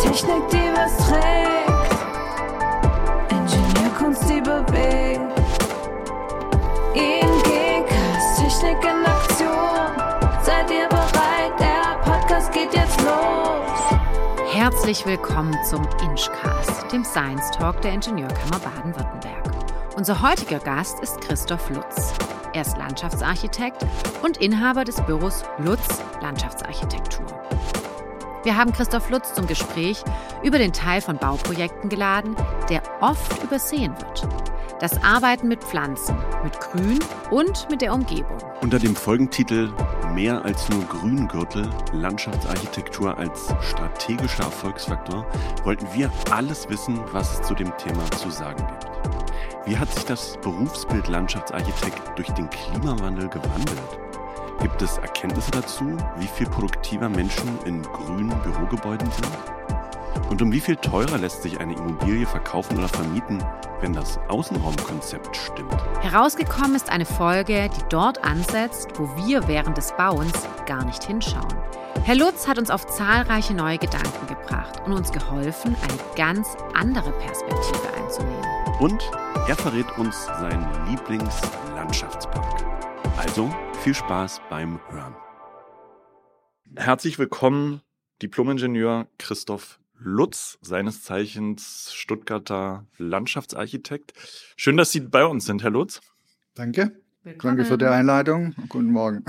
Technik, die was trägt. Ingenieurkunst, die bewegt. ING-Cast, Technik in Aktion. Seid ihr bereit? Der Podcast geht jetzt los. Herzlich willkommen zum InschCast, dem Science Talk der Ingenieurkammer Baden-Württemberg. Unser heutiger Gast ist Christoph Lutz. Er ist Landschaftsarchitekt und Inhaber des Büros Lutz Landschaftsarchitektur. Wir haben Christoph Lutz zum Gespräch über den Teil von Bauprojekten geladen, der oft übersehen wird. Das Arbeiten mit Pflanzen, mit Grün und mit der Umgebung. Unter dem Folgentitel Mehr als nur Grüngürtel, Landschaftsarchitektur als strategischer Erfolgsfaktor wollten wir alles wissen, was es zu dem Thema zu sagen gibt. Wie hat sich das Berufsbild Landschaftsarchitekt durch den Klimawandel gewandelt? Gibt es Erkenntnisse dazu, wie viel produktiver Menschen in grünen Bürogebäuden sind? Und um wie viel teurer lässt sich eine Immobilie verkaufen oder vermieten, wenn das Außenraumkonzept stimmt? Herausgekommen ist eine Folge, die dort ansetzt, wo wir während des Bauens gar nicht hinschauen. Herr Lutz hat uns auf zahlreiche neue Gedanken gebracht und uns geholfen, eine ganz andere Perspektive einzunehmen. Und er verrät uns seinen Lieblingslandschaftspark. Also viel Spaß beim Hören. Herzlich willkommen, Diplom-Ingenieur Christoph Lutz, seines Zeichens Stuttgarter Landschaftsarchitekt. Schön, dass Sie bei uns sind, Herr Lutz. Danke. Willkommen. Danke für die Einleitung. Guten Morgen.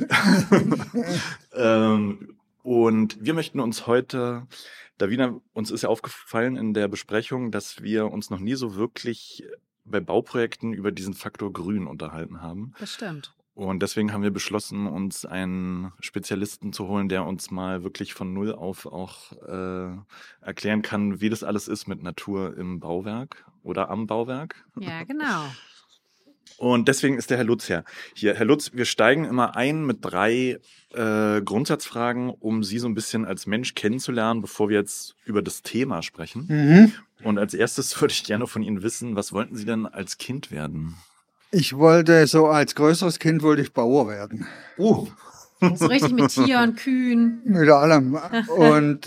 Und wir möchten uns heute, Davina, uns ist ja aufgefallen in der Besprechung, dass wir uns noch nie so wirklich bei Bauprojekten über diesen Faktor Grün unterhalten haben. Das stimmt. Und deswegen haben wir beschlossen, uns einen Spezialisten zu holen, der uns mal wirklich von Null auf auch erklären kann, wie das alles ist mit Natur im Bauwerk oder am Bauwerk. Ja, genau. Und deswegen ist der Herr Lutz hier. Herr Lutz, wir steigen immer ein mit 3 Grundsatzfragen, um Sie so ein bisschen als Mensch kennenzulernen, bevor wir jetzt über das Thema sprechen. Und als erstes würde ich gerne von Ihnen wissen, was wollten Sie denn als Kind werden? Ich wollte so als größeres Kind wollte ich Bauer werden. So richtig mit Tieren, Kühen. Mit allem. Und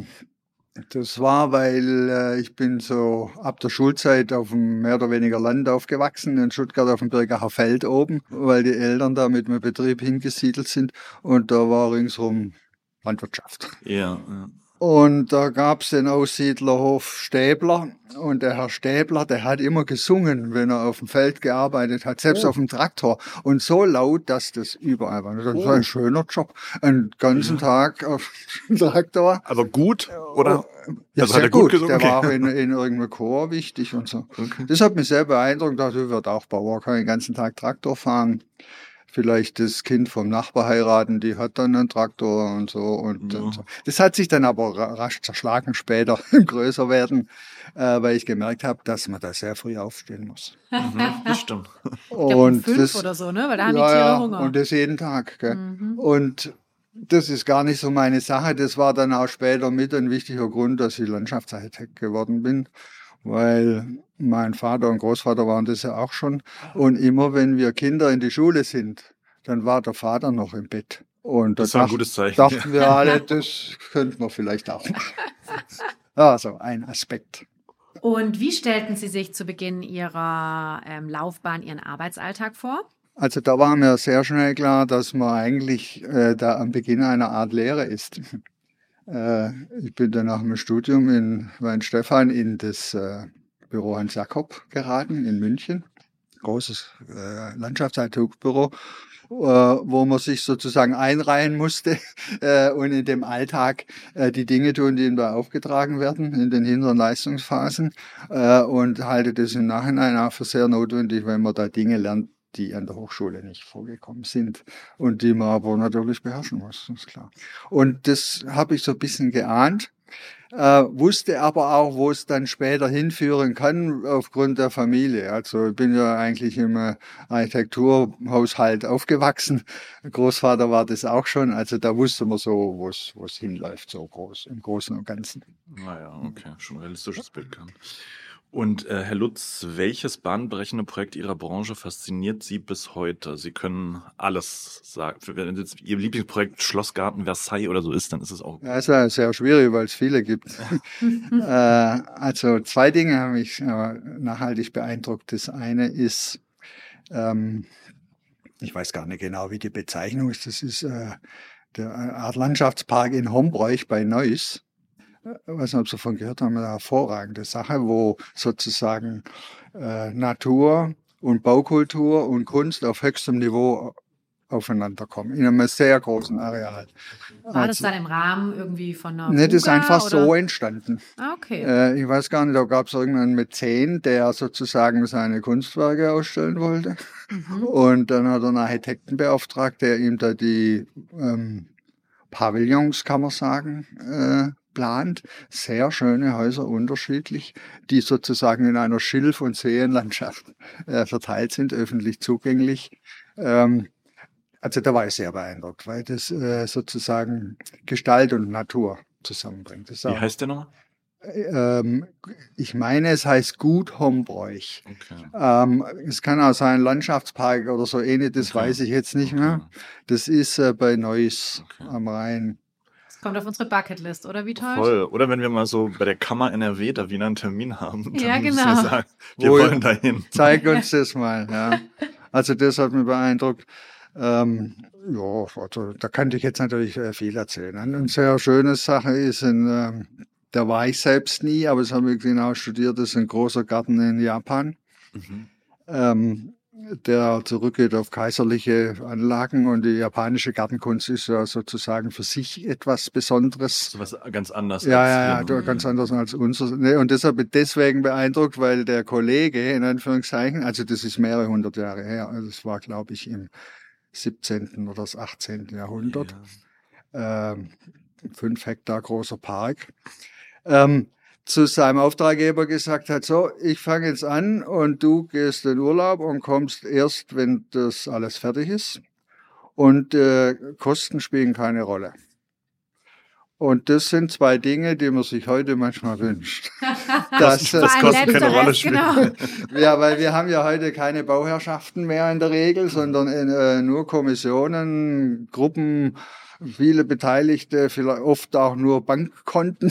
das war, weil ich bin so ab der Schulzeit auf dem mehr oder weniger Land aufgewachsen, in Stuttgart auf dem Birgacher Feld oben, weil die Eltern da mit einem Betrieb hingesiedelt sind. Und da war ringsherum Landwirtschaft. Ja. Und da gab's den Aussiedlerhof Stäbler. Und der Herr Stäbler, der hat immer gesungen, wenn er auf dem Feld gearbeitet hat, selbst auf dem Traktor. Und so laut, dass das überall war. Das war ein schöner Job. Einen ganzen Tag auf dem Traktor. Aber gut, oder? Ja, also sehr hat er gut. gesungen? Der Okay. war auch in irgendeinem Chor wichtig und so. Okay. Das hat mich sehr beeindruckt. Ich wird auch Bauer, kann den ganzen Tag Traktor fahren. Vielleicht das Kind vom Nachbar heiraten, die hat dann einen Traktor und so. Und so. Das hat sich dann aber rasch zerschlagen später im Größerwerden, weil ich gemerkt habe, dass man da sehr früh aufstehen muss. Das stimmt. Ich glaube, um 5 oder so, ne? Weil da haben die Tiere Hunger. Und das jeden Tag. Gell? Und das ist gar nicht so meine Sache. Das war dann auch später mit ein wichtiger Grund, dass ich Landschaftsarchitekt geworden bin. Weil mein Vater und Großvater waren das ja auch schon. Und immer wenn wir Kinder in die Schule sind, dann war der Vater noch im Bett. Und das war ein gutes Zeichen. Dachten wir alle, das könnten wir vielleicht auch machen. Also ein Aspekt. Und wie stellten Sie sich zu Beginn Ihrer Laufbahn Ihren Arbeitsalltag vor? Also da war mir sehr schnell klar, dass man eigentlich da am Beginn einer Art Lehre ist. Ich bin dann nach dem Studium in Weinstefan in das Büro Hans Jakob geraten in München. Großes Landschaftsarchitekturbüro, wo man sich sozusagen einreihen musste und in dem Alltag die Dinge tun, die ihm da aufgetragen werden in den hinteren Leistungsphasen. Und halte das im Nachhinein auch für sehr notwendig, wenn man da Dinge lernt, die an der Hochschule nicht vorgekommen sind und die man aber natürlich beherrschen muss, ist klar. Und das habe ich so ein bisschen geahnt, wusste aber auch, wo es dann später hinführen kann aufgrund der Familie. Also ich bin ja eigentlich im Architekturhaushalt aufgewachsen. Großvater war das auch schon, also da wusste man so, wo es hinläuft, so groß, im Großen und Ganzen. Naja, okay, schon ein realistisches Bild kann. Und Herr Lutz, welches bahnbrechende Projekt Ihrer Branche fasziniert Sie bis heute? Sie können alles sagen. Wenn jetzt Ihr Lieblingsprojekt Schlossgarten Versailles oder so ist, dann ist es auch. Ja, ist ja sehr schwierig, weil es viele gibt. Also 2 Dinge haben mich nachhaltig beeindruckt. Das eine ist, ich weiß gar nicht genau, wie die Bezeichnung ist. Das ist der Art Landschaftspark in Hombräuch bei Neuss. Ich weiß nicht, ob Sie davon gehört haben, eine hervorragende Sache, wo sozusagen Natur und Baukultur und Kunst auf höchstem Niveau aufeinander kommen, in einem sehr großen Areal. War das dann im Rahmen irgendwie von einer Nee, das ist Fuga, einfach oder? so entstanden. Ah, okay. Ich weiß gar nicht, da gab es irgendeinen Mäzen, der sozusagen seine Kunstwerke ausstellen wollte. Und dann hat er einen Architekten beauftragt, der ihm da die Pavillons, kann man sagen, plant. Sehr schöne Häuser, unterschiedlich, die sozusagen in einer Schilf- und Seenlandschaft verteilt sind, öffentlich zugänglich. Also da war ich sehr beeindruckt, weil das sozusagen Gestalt und Natur zusammenbringt. Das Wie heißt der nochmal? Ich meine, es heißt Gut Hombräuch. Okay. Es kann auch sein Landschaftspark oder so ähnlich, das weiß ich jetzt nicht mehr. Das ist bei Neuss am Rhein. Das kommt auf unsere Bucketlist, oder wie toll? Voll. Oder wenn wir mal so bei der Kammer NRW da wieder einen Termin haben, dann Ja, müssen genau. wir sagen, wir wollen dahin. Zeig uns das mal. Ja. Also das hat mich beeindruckt. Ja, also da könnte ich jetzt natürlich viel erzählen. Eine sehr schöne Sache ist, da war ich selbst nie, aber das habe ich genau studiert, das ist ein großer Garten in Japan, der zurückgeht auf kaiserliche Anlagen, und die japanische Gartenkunst ist ja sozusagen für sich etwas Besonderes. So was ganz anders. Ja, ganz anders als unser. Ne, und deswegen beeindruckt, weil der Kollege, in Anführungszeichen, also das ist mehrere hundert Jahre her, also das war, glaube ich, im 17. oder das 18. Jahrhundert. 5 Hektar großer Park. Zu seinem Auftraggeber gesagt hat, so, ich fange jetzt an und du gehst in Urlaub und kommst erst, wenn das alles fertig ist. Und Kosten spielen keine Rolle. Und das sind 2 Dinge, die man sich heute manchmal wünscht. Das kostet keine Rolle spielen. Genau. Ja, weil wir haben ja heute keine Bauherrschaften mehr in der Regel, sondern nur Kommissionen, Gruppen, viele Beteiligte, vielleicht oft auch nur Bankkonten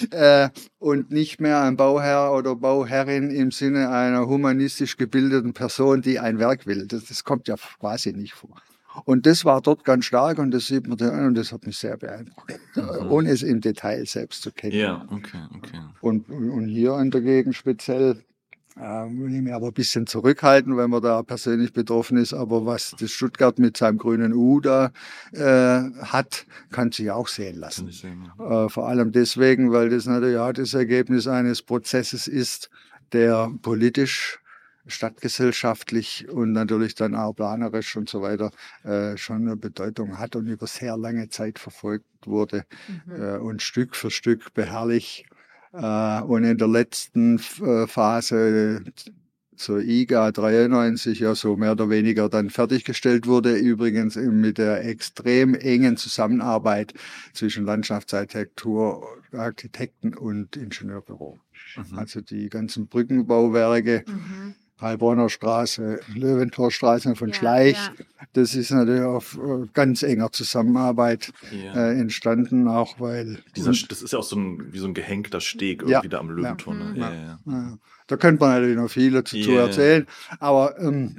und nicht mehr ein Bauherr oder Bauherrin im Sinne einer humanistisch gebildeten Person, die ein Werk will. Das kommt ja quasi nicht vor. Und das war dort ganz stark, und das sieht man da an, und das hat mich sehr beeindruckt, ohne es im Detail selbst zu kennen. Ja, okay. Und hier in der Gegend speziell will ich mich aber ein bisschen zurückhalten, weil man da persönlich betroffen ist. Aber was das Stuttgart mit seinem grünen U da hat, kann sich auch sehen lassen. Vor allem deswegen, weil das natürlich auch das Ergebnis eines Prozesses ist, der politisch, stadtgesellschaftlich und natürlich dann auch planerisch und so weiter schon eine Bedeutung hat und über sehr lange Zeit verfolgt wurde und Stück für Stück beharrlich. Und in der letzten Phase, so IGA 93, ja so mehr oder weniger dann fertiggestellt wurde, übrigens mit der extrem engen Zusammenarbeit zwischen Landschaftsarchitektur, Architekten und Ingenieurbüro. Also die ganzen Brückenbauwerke, Heilbronner Straße, Löwentorstraße von Schleich. Ja. Das ist natürlich auf ganz enger Zusammenarbeit entstanden, auch weil... Das ist ja auch wie so ein gehängter Steg irgendwie da am Löwentor. Ja. Da könnte man natürlich noch viel dazu erzählen, aber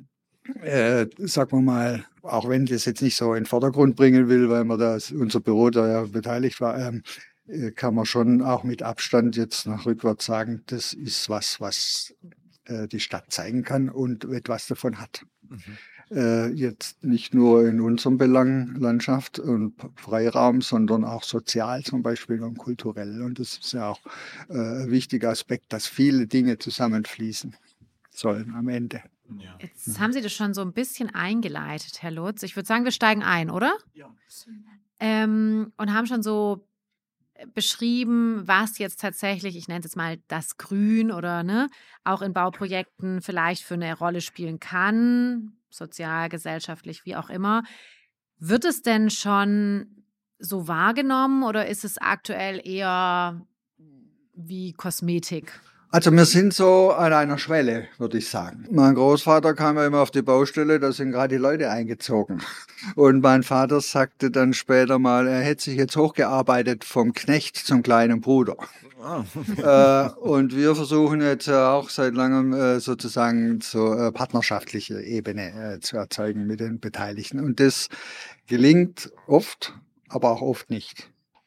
sagen wir mal, auch wenn ich das jetzt nicht so in den Vordergrund bringen will, weil unser Büro da ja beteiligt war, kann man schon auch mit Abstand jetzt nach rückwärts sagen, das ist was die Stadt zeigen kann und etwas davon hat. Jetzt nicht nur in unserem Belang Landschaft und Freiraum, sondern auch sozial zum Beispiel und kulturell. Und das ist ja auch ein wichtiger Aspekt, dass viele Dinge zusammenfließen sollen am Ende. Ja. Jetzt haben Sie das schon so ein bisschen eingeleitet, Herr Lutz. Ich würde sagen, wir steigen ein, oder? Ja. Und haben schon so beschrieben, was jetzt tatsächlich, ich nenne es jetzt mal das Grün oder auch in Bauprojekten vielleicht für eine Rolle spielen kann, sozial, gesellschaftlich, wie auch immer. Wird es denn schon so wahrgenommen oder ist es aktuell eher wie Kosmetik? Also wir sind so an einer Schwelle, würde ich sagen. Mein Großvater kam ja immer auf die Baustelle, da sind gerade die Leute eingezogen. Und mein Vater sagte dann später mal, er hätte sich jetzt hochgearbeitet vom Knecht zum kleinen Bruder. Und wir versuchen jetzt auch seit langem sozusagen so partnerschaftliche Ebene zu erzeugen mit den Beteiligten. Und das gelingt oft, aber auch oft nicht.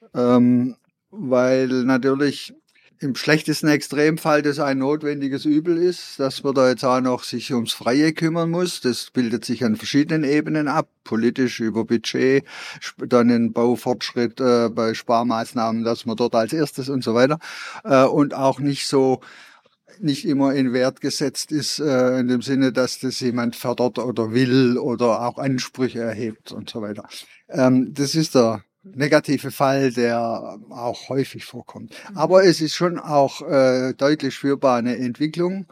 Weil natürlich im schlechtesten Extremfall das ein notwendiges Übel ist, dass man da jetzt auch noch sich ums Freie kümmern muss. Das bildet sich an verschiedenen Ebenen ab, politisch über Budget, dann in Baufortschritt bei Sparmaßnahmen, dass man dort als erstes und so weiter und auch nicht immer in Wert gesetzt ist, in dem Sinne, dass das jemand fördert oder will oder auch Ansprüche erhebt und so weiter. Das ist der negative Fall, der auch häufig vorkommt. Aber es ist schon auch deutlich spürbar eine Entwicklung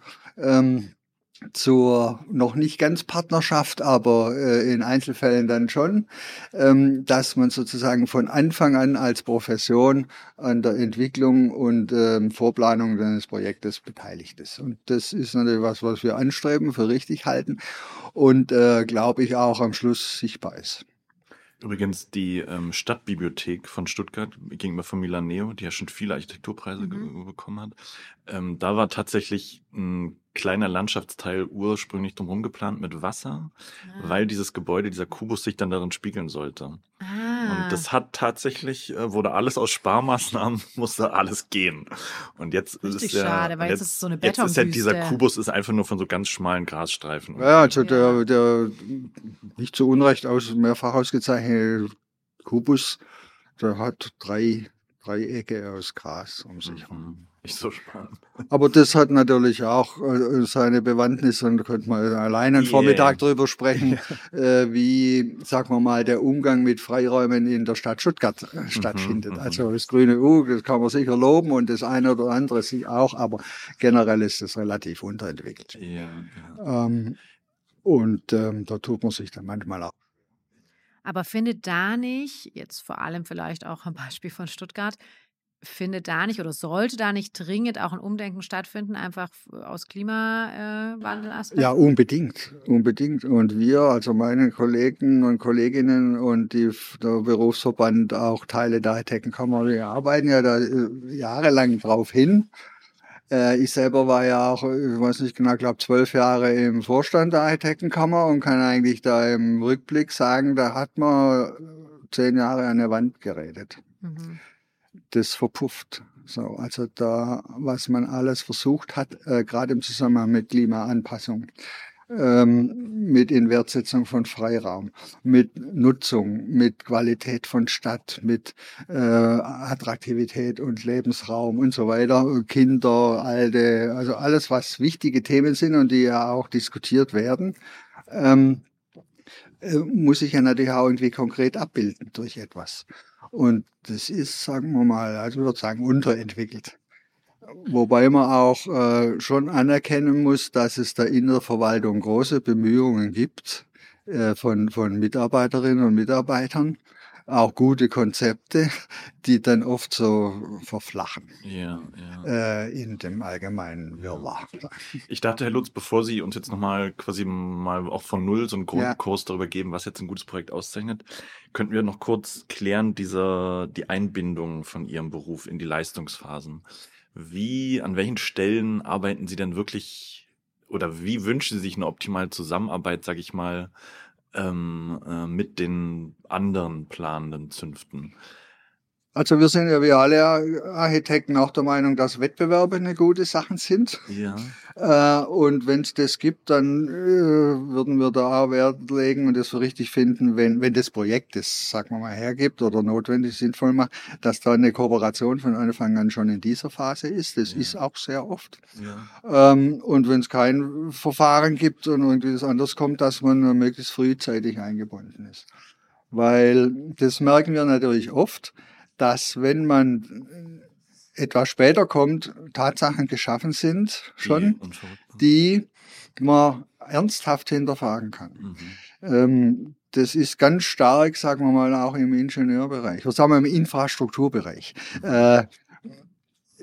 zur noch nicht ganz Partnerschaft, aber in Einzelfällen dann schon, dass man sozusagen von Anfang an als Profession an der Entwicklung und Vorplanung eines Projektes beteiligt ist. Und das ist natürlich was wir anstreben, für richtig halten und glaube ich auch am Schluss sichtbar ist. Übrigens, die Stadtbibliothek von Stuttgart gegenüber von Milaneo, die ja schon viele Architekturpreise bekommen hat, da war tatsächlich ein kleiner Landschaftsteil ursprünglich drumherum geplant mit Wasser, weil dieses Gebäude, dieser Kubus sich dann darin spiegeln sollte. Und das hat tatsächlich, wurde alles aus Sparmaßnahmen, musste alles gehen. Und jetzt Richtig ist schade, weil jetzt ist es so eine jetzt ist ja dieser Betonwüste. Kubus ist einfach nur von so ganz schmalen Grasstreifen. Ja, also der nicht zu Unrecht mehrfach ausgezeichnete Kubus, der hat drei Dreiecke aus Gras um sich herum. Nicht so spannend. Aber das hat natürlich auch seine Bewandtnis und könnte man allein einen Vormittag drüber sprechen, wie, sagen wir mal, der Umgang mit Freiräumen in der Stadt Stuttgart stattfindet. Also das grüne das kann man sicher loben und das eine oder andere sich auch, aber generell ist das relativ unterentwickelt. Da tut man sich dann manchmal auch. Aber findet da nicht, jetzt vor allem vielleicht auch am Beispiel von Stuttgart, findet da nicht oder sollte da nicht dringend auch ein Umdenken stattfinden, einfach aus Klimawandelaspekten? Ja, unbedingt. Und wir, also meine Kollegen und Kolleginnen und der Berufsverband, auch Teile der Architektenkammer, wir arbeiten ja da jahrelang drauf hin. Ich selber war ja auch, ich weiß nicht genau, ich glaube 12 Jahre im Vorstand der Architektenkammer und kann eigentlich da im Rückblick sagen, da hat man 10 Jahre an der Wand geredet. Das verpufft. So, also da, was man alles versucht hat, gerade im Zusammenhang mit Klimaanpassung, mit Inwertsetzung von Freiraum, mit Nutzung, mit Qualität von Stadt, mit Attraktivität und Lebensraum und so weiter, Kinder, Alte, also alles, was wichtige Themen sind und die ja auch diskutiert werden, muss sich ja natürlich auch irgendwie konkret abbilden durch etwas. Und das ist, sagen wir mal, also ich würde sagen, unterentwickelt. Wobei man auch schon anerkennen muss, dass es da in der Verwaltung große Bemühungen gibt von Mitarbeiterinnen und Mitarbeitern, auch gute Konzepte, die dann oft so verflachen in dem allgemeinen Wirrwarr. Ich dachte, Herr Lutz, bevor Sie uns jetzt nochmal quasi mal auch von Null so einen Grundkurs darüber geben, was jetzt ein gutes Projekt auszeichnet, könnten wir noch kurz klären, die Einbindung von Ihrem Beruf in die Leistungsphasen. An welchen Stellen arbeiten Sie denn wirklich oder wie wünschen Sie sich eine optimale Zusammenarbeit, sage ich mal, mit den anderen planenden Zünften? Also wir sind ja wie alle Architekten auch der Meinung, dass Wettbewerbe eine gute Sache sind. Und wenn es das gibt, dann würden wir da auch Wert legen und das für richtig finden, wenn das Projekt das, sagen wir mal, hergibt oder notwendig sinnvoll macht, dass da eine Kooperation von Anfang an schon in dieser Phase ist. Das ist auch sehr oft. Und wenn es kein Verfahren gibt und irgendwie das anders kommt, dass man möglichst frühzeitig eingebunden ist. Weil das merken wir natürlich oft, dass wenn man etwas später kommt, Tatsachen geschaffen sind schon, die man ernsthaft hinterfragen kann. Das ist ganz stark, sagen wir mal, auch im Ingenieurbereich, oder sagen wir im Infrastrukturbereich.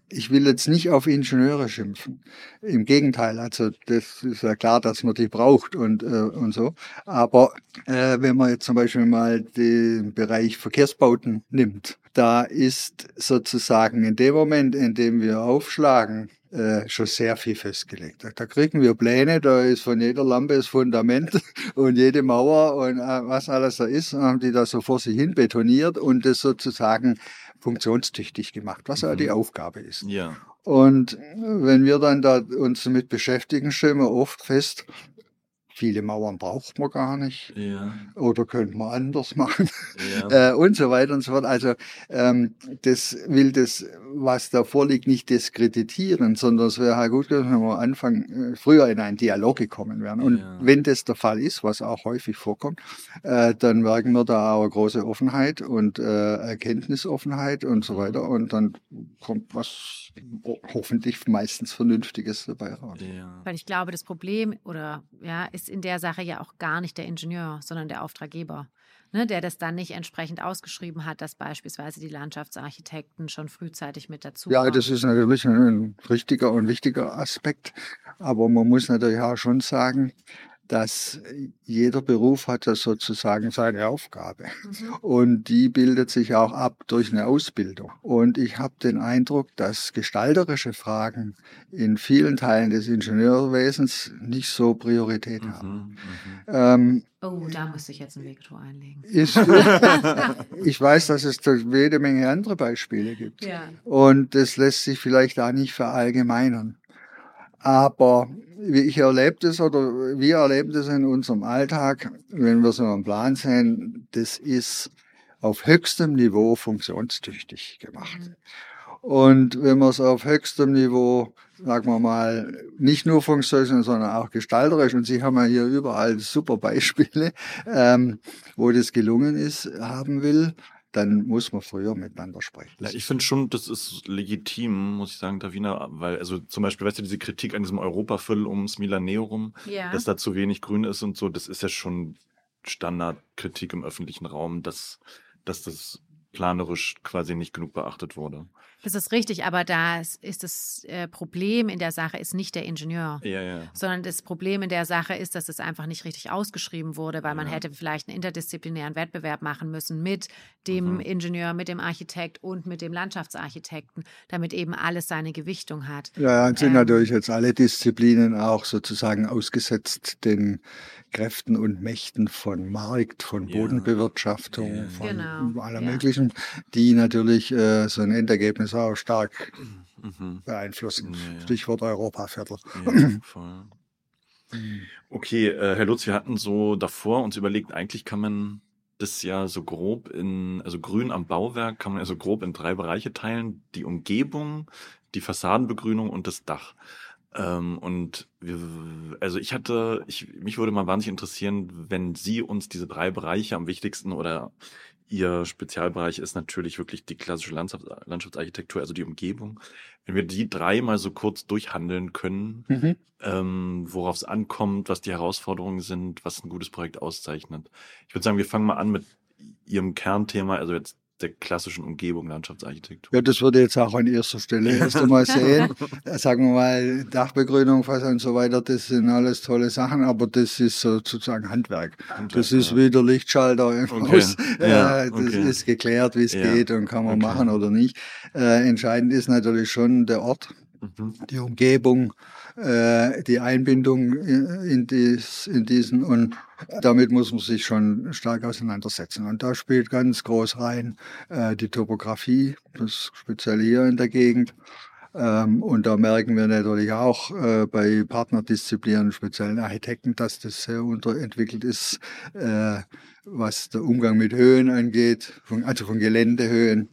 ich will jetzt nicht auf Ingenieure schimpfen. Im Gegenteil, also das ist ja klar, dass man die braucht und so. Aber wenn man jetzt zum Beispiel mal den Bereich Verkehrsbauten nimmt, da ist sozusagen in dem Moment, in dem wir aufschlagen, schon sehr viel festgelegt. Da kriegen wir Pläne, da ist von jeder Lampe das Fundament und jede Mauer und was alles da ist, haben die da so vor sich hin betoniert und das sozusagen funktionstüchtig gemacht, was ja die Aufgabe ist. Ja. Und wenn wir dann da uns damit beschäftigen, stellen wir oft fest, viele Mauern braucht man gar nicht. Ja. Oder könnte man anders machen. Ja. Und so weiter und so fort. Also das will das, was da vorliegt, nicht diskreditieren, sondern es wäre halt gut, wenn wir am Anfang früher in einen Dialog gekommen wären. Und wenn das der Fall ist, was auch häufig vorkommt, dann merken wir da auch eine große Offenheit und Erkenntnisoffenheit und so weiter. Und dann kommt was hoffentlich meistens Vernünftiges dabei raus. Ja. Weil ich glaube, das Problem ist in der Sache ja auch gar nicht der Ingenieur, sondern der Auftraggeber, ne, der das dann nicht entsprechend ausgeschrieben hat, dass beispielsweise die Landschaftsarchitekten schon frühzeitig mit dazu kommen. Ja, das ist natürlich ein richtiger und wichtiger Aspekt. Aber man muss natürlich auch schon sagen, dass jeder Beruf hat ja sozusagen seine Aufgabe. Und die bildet sich auch ab durch eine Ausbildung. Und ich habe den Eindruck, dass gestalterische Fragen in vielen Teilen des Ingenieurwesens nicht so Priorität haben. Da müsste ich jetzt ein Veto einlegen. Ich weiß, dass es da jede Menge andere Beispiele gibt. Ja. Und das lässt sich vielleicht auch nicht verallgemeinern. Aber ich erlebe das oder wir erleben das in unserem Alltag, wenn wir so einen Plan sehen, das ist auf höchstem Niveau funktionstüchtig gemacht. Und wenn man es auf höchstem Niveau, sagen wir mal, nicht nur funktioniert, sondern auch gestalterisch, und Sie haben ja hier überall super Beispiele, wo das gelungen ist, haben will, dann muss man früher miteinander sprechen. Ja, ich finde schon, das ist legitim, muss ich sagen, Davina, weil, also zum Beispiel, weißt du, diese Kritik an diesem Europaviertel ums Milaneo rum, dass da zu wenig Grün ist und so, das ist ja schon Standardkritik im öffentlichen Raum, dass das planerisch quasi nicht genug beachtet wurde. Das ist richtig, aber das ist das Problem in der Sache ist nicht der Ingenieur, sondern das Problem in der Sache ist, dass es einfach nicht richtig ausgeschrieben wurde, weil man hätte vielleicht einen interdisziplinären Wettbewerb machen müssen mit dem Ingenieur, mit dem Architekt und mit dem Landschaftsarchitekten, damit eben alles seine Gewichtung hat. Ja, und sind natürlich jetzt alle Disziplinen auch sozusagen ausgesetzt den Kräften und Mächten von Markt, von Bodenbewirtschaftung, von aller möglichen, die natürlich so ein Endergebnis auch stark beeinflussen. Stichwort Europaviertel. Ja, voll. Okay, Herr Lutz, wir hatten so davor uns überlegt, eigentlich kann man das ja so grob also Grün am Bauwerk kann man ja so grob in 3 Bereiche teilen: die Umgebung, die Fassadenbegrünung und das Dach. Und mich würde mal wahnsinnig interessieren, wenn Sie uns diese 3 Bereiche am wichtigsten, oder Ihr Spezialbereich ist natürlich wirklich die klassische Landschaftsarchitektur, also die Umgebung. Wenn wir die 3 mal so kurz durchhandeln können, worauf es ankommt, was die Herausforderungen sind, was ein gutes Projekt auszeichnet. Ich würde sagen, wir fangen mal an mit Ihrem Kernthema, also jetzt der klassischen Umgebung Landschaftsarchitektur. Ja, das würde jetzt auch an erster Stelle erst einmal sehen. Sagen wir mal, Dachbegrünung, Fassade und so weiter, das sind alles tolle Sachen, aber das ist sozusagen Handwerk. Das ist wie der Lichtschalter im Haus. Das ist geklärt, wie es geht und kann man machen oder nicht. Entscheidend ist natürlich schon der Ort, die Umgebung, die Einbindung in diesen, und damit muss man sich schon stark auseinandersetzen. Und da spielt ganz groß rein die Topografie, das speziell hier in der Gegend. Und da merken wir natürlich auch bei Partnerdisziplinen, speziellen Architekten, dass das sehr unterentwickelt ist, was der Umgang mit Höhen angeht, also von Geländehöhen.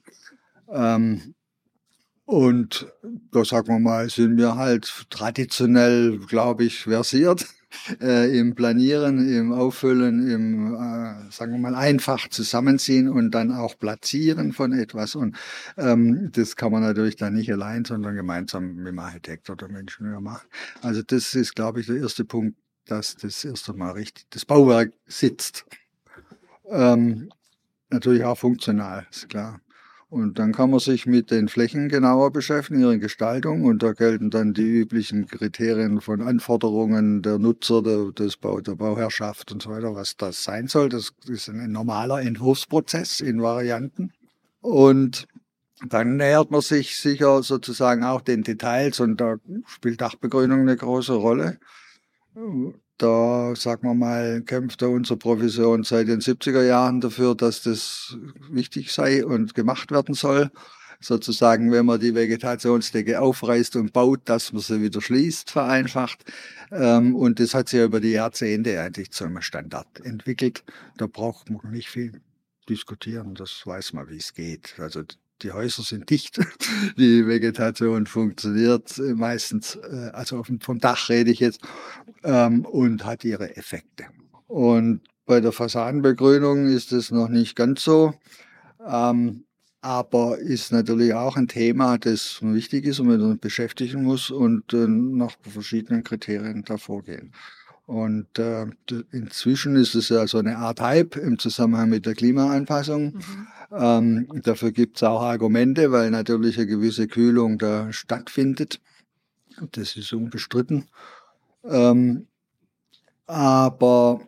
Und da sagen wir mal, sind wir halt traditionell, glaube ich, versiert im Planieren, im Auffüllen, im, sagen wir mal, einfach zusammenziehen und dann auch platzieren von etwas. Und das kann man natürlich dann nicht allein, sondern gemeinsam mit dem Architekt oder dem Ingenieur machen. Also das ist, glaube ich, der erste Punkt, dass das erste Mal richtig das Bauwerk sitzt. Natürlich auch funktional, ist klar. Und dann kann man sich mit den Flächen genauer beschäftigen, ihre Gestaltung. Und da gelten dann die üblichen Kriterien von Anforderungen der Nutzer, der Bauherrschaft und so weiter, was das sein soll. Das ist ein normaler Entwurfsprozess in Varianten. Und dann nähert man sich sicher sozusagen auch den Details. Und da spielt Dachbegrünung eine große Rolle. Da, sagen wir mal, kämpft unsere Profession seit den 70er Jahren dafür, dass das wichtig sei und gemacht werden soll. Sozusagen, wenn man die Vegetationsdecke aufreißt und baut, dass man sie wieder schließt, vereinfacht. Und das hat sich ja über die Jahrzehnte eigentlich zu einem Standard entwickelt. Da braucht man nicht viel diskutieren, das weiß man, wie es geht. Also die Häuser sind dicht, die Vegetation funktioniert meistens, also vom Dach rede ich jetzt, und hat ihre Effekte. Und bei der Fassadenbegrünung ist es noch nicht ganz so, aber ist natürlich auch ein Thema, das wichtig ist und man sich beschäftigen muss und nach verschiedenen Kriterien da vorgehen. Und inzwischen ist es ja so eine Art Hype im Zusammenhang mit der Klimaanpassung. Dafür gibt es auch Argumente, weil natürlich eine gewisse Kühlung da stattfindet. Das ist unbestritten. Aber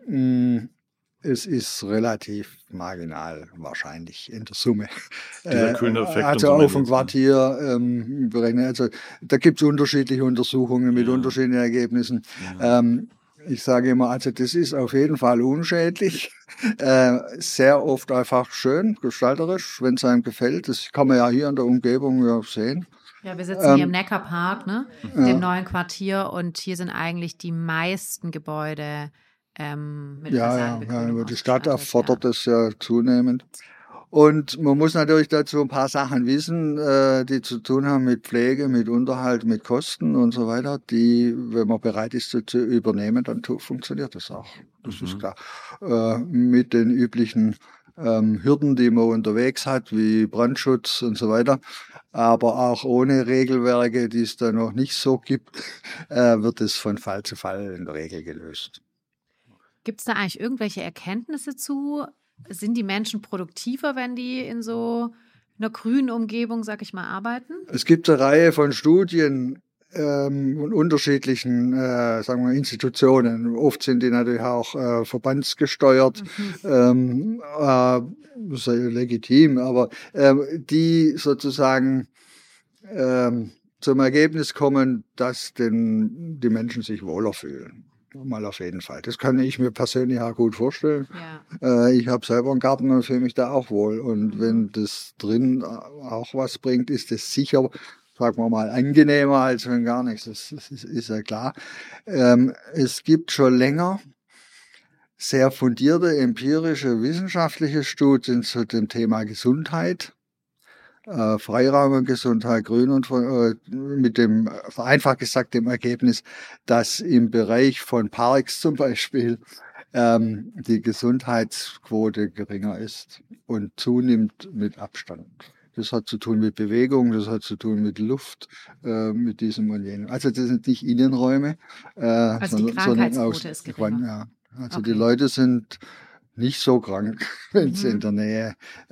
es ist relativ marginal wahrscheinlich in der Summe. Dieser kühlende Effekt. Also auf dem Quartier berechnet. Also da gibt es unterschiedliche Untersuchungen mit unterschiedlichen Ergebnissen. Ja. Ich sage immer, also das ist auf jeden Fall unschädlich, sehr oft einfach schön, gestalterisch, wenn es einem gefällt. Das kann man ja hier in der Umgebung ja sehen. Ja, wir sitzen hier im Neckarpark, ne, dem neuen Quartier, und hier sind eigentlich die meisten Gebäude mit Fassadenbegrünung. Die Stadt erfordert das ja zunehmend. Und man muss natürlich dazu ein paar Sachen wissen, die zu tun haben mit Pflege, mit Unterhalt, mit Kosten und so weiter, die, wenn man bereit ist zu übernehmen, dann funktioniert das auch. Das ist klar. Mit den üblichen Hürden, die man unterwegs hat, wie Brandschutz und so weiter. Aber auch ohne Regelwerke, die es da noch nicht so gibt, wird es von Fall zu Fall in der Regel gelöst. Gibt es da eigentlich irgendwelche Erkenntnisse zu? Sind die Menschen produktiver, wenn die in so einer grünen Umgebung, sag ich mal, arbeiten? Es gibt eine Reihe von Studien von unterschiedlichen sagen wir, Institutionen. Oft sind die natürlich auch verbandsgesteuert, das ist ja legitim, aber die sozusagen zum Ergebnis kommen, dass die Menschen sich wohler fühlen. Mal auf jeden Fall. Das kann ich mir persönlich auch gut vorstellen. Ja. Ich habe selber einen Garten und fühle mich da auch wohl. Und wenn das drin auch was bringt, ist das sicher, sagen wir mal, angenehmer, als wenn gar nichts. Das ist ja klar. Es gibt schon länger sehr fundierte, empirische, wissenschaftliche Studien zu dem Thema Gesundheit. Freiraum und Gesundheit, Grün und mit dem, vereinfacht gesagt, dem Ergebnis, dass im Bereich von Parks zum Beispiel die Gesundheitsquote geringer ist und zunimmt mit Abstand. Das hat zu tun mit Bewegung, das hat zu tun mit Luft, mit diesem und jenem. Also das sind nicht Innenräume, also die Krankheitsquote ist geringer. Ja. Also die Leute sind nicht so krank, wenn es in der Nähe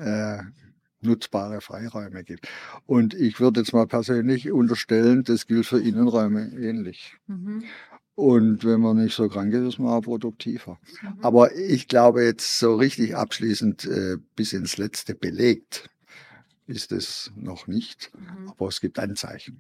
nutzbare Freiräume gibt. Und ich würde jetzt mal persönlich unterstellen, das gilt für Innenräume ähnlich. Und wenn man nicht so krank ist, ist man auch produktiver. Aber ich glaube jetzt so richtig abschließend bis ins Letzte belegt ist es noch nicht. Aber es gibt Anzeichen.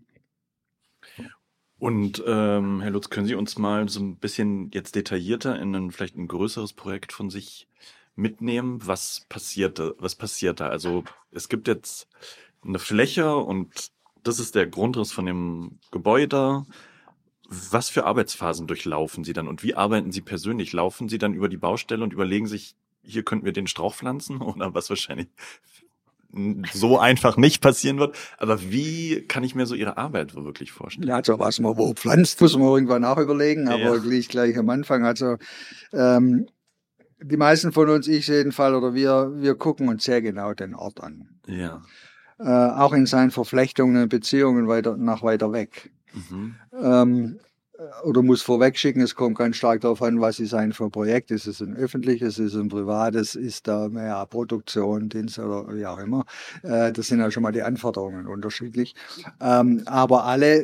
Und Herr Lutz, können Sie uns mal so ein bisschen jetzt detaillierter in vielleicht ein größeres Projekt von sich mitnehmen? Was passiert da? Also es gibt jetzt eine Fläche und das ist der Grundriss von dem Gebäude. Was für Arbeitsphasen durchlaufen Sie dann und wie arbeiten Sie persönlich? Laufen Sie dann über die Baustelle und überlegen sich, hier könnten wir den Strauch pflanzen oder was wahrscheinlich so einfach nicht passieren wird. Aber wie kann ich mir so Ihre Arbeit wirklich vorstellen? Ja, also was man wo pflanzt, muss man irgendwann auch überlegen, aber gleich am Anfang. Also die meisten von uns, ich jeden Fall, oder wir gucken uns sehr genau den Ort an. Ja. Auch in seinen Verflechtungen, Beziehungen weiter weg. oder muss vorwegschicken, es kommt ganz stark darauf an, was ist ein für ein Projekt. Ist es ein öffentliches, ist es ein privates, ist da mehr Produktion, Dienst oder wie auch immer. Das sind ja schon mal die Anforderungen unterschiedlich. Aber alle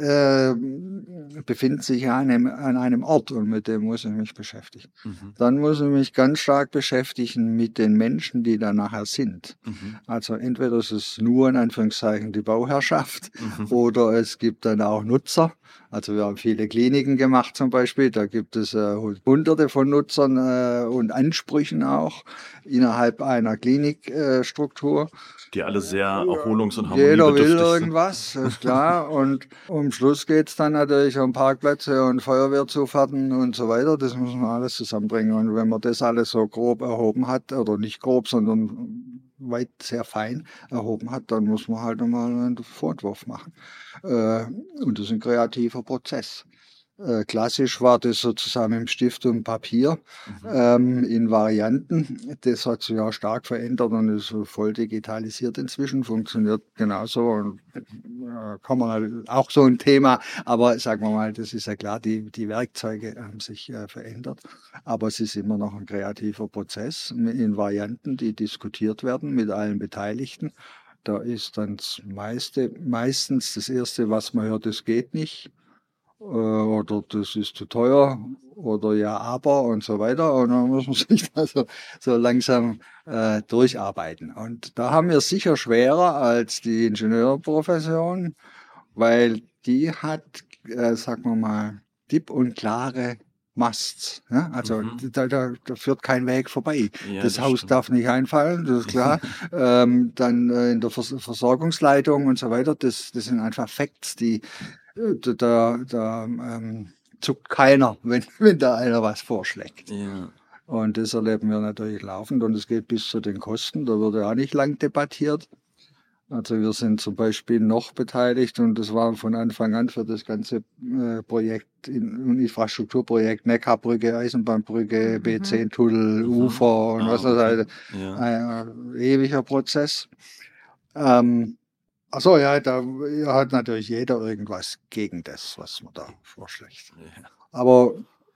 befinden sich an einem Ort und mit dem muss ich mich beschäftigen. Dann muss ich mich ganz stark beschäftigen mit den Menschen, die da nachher sind. Also entweder ist es nur in Anführungszeichen die Bauherrschaft oder es gibt dann auch Nutzer. Also wir haben viele Kliniken gemacht zum Beispiel, da gibt es Hunderte von Nutzern und Ansprüchen auch innerhalb einer Klinikstruktur. Die alle sehr erholungs- und Jeder will harmoniebedürftig sind. irgendwas, ist klar. Und am Schluss geht es dann natürlich um Parkplätze und Feuerwehrzufahrten und so weiter. Das muss man alles zusammenbringen. Und wenn man das alles so grob erhoben hat, oder nicht grob, sondern weit sehr fein erhoben hat, dann muss man halt nochmal einen Vorentwurf machen. Und das ist ein kreativer Prozess. Klassisch war das sozusagen im Stift und Papier in Varianten. Das hat sich ja stark verändert und ist voll digitalisiert inzwischen, funktioniert genauso. Und kann man halt auch so ein Thema, aber sagen wir mal, das ist ja klar, die Werkzeuge haben sich verändert. Aber es ist immer noch ein kreativer Prozess in Varianten, die diskutiert werden mit allen Beteiligten. Da ist dann meistens das Erste, was man hört, das geht nicht. Oder das ist zu teuer oder ja, aber und so weiter. Und dann muss man sich da so langsam durcharbeiten. Und da haben wir sicher schwerer als die Ingenieurprofession, weil die hat, sagen wir mal, klipp und klare Musts. Ja? Also da führt kein Weg vorbei. Ja, das Haus stimmt. darf nicht einfallen, das ist klar. Dann in der Versorgungsleitung und so weiter, das sind einfach Facts, die da zuckt keiner, wenn da einer was vorschlägt. Ja. Und das erleben wir natürlich laufend und es geht bis zu den Kosten, da wird ja auch nicht lang debattiert. Also wir sind zum Beispiel noch beteiligt und das war von Anfang an für das ganze Projekt, Infrastrukturprojekt, Neckarbrücke, Eisenbahnbrücke, B10-Tunnel, Ufer und was das halt, ein ewiger Prozess. Achso, ja, da hat natürlich jeder irgendwas gegen das, was man da vorschlägt. Ja. Aber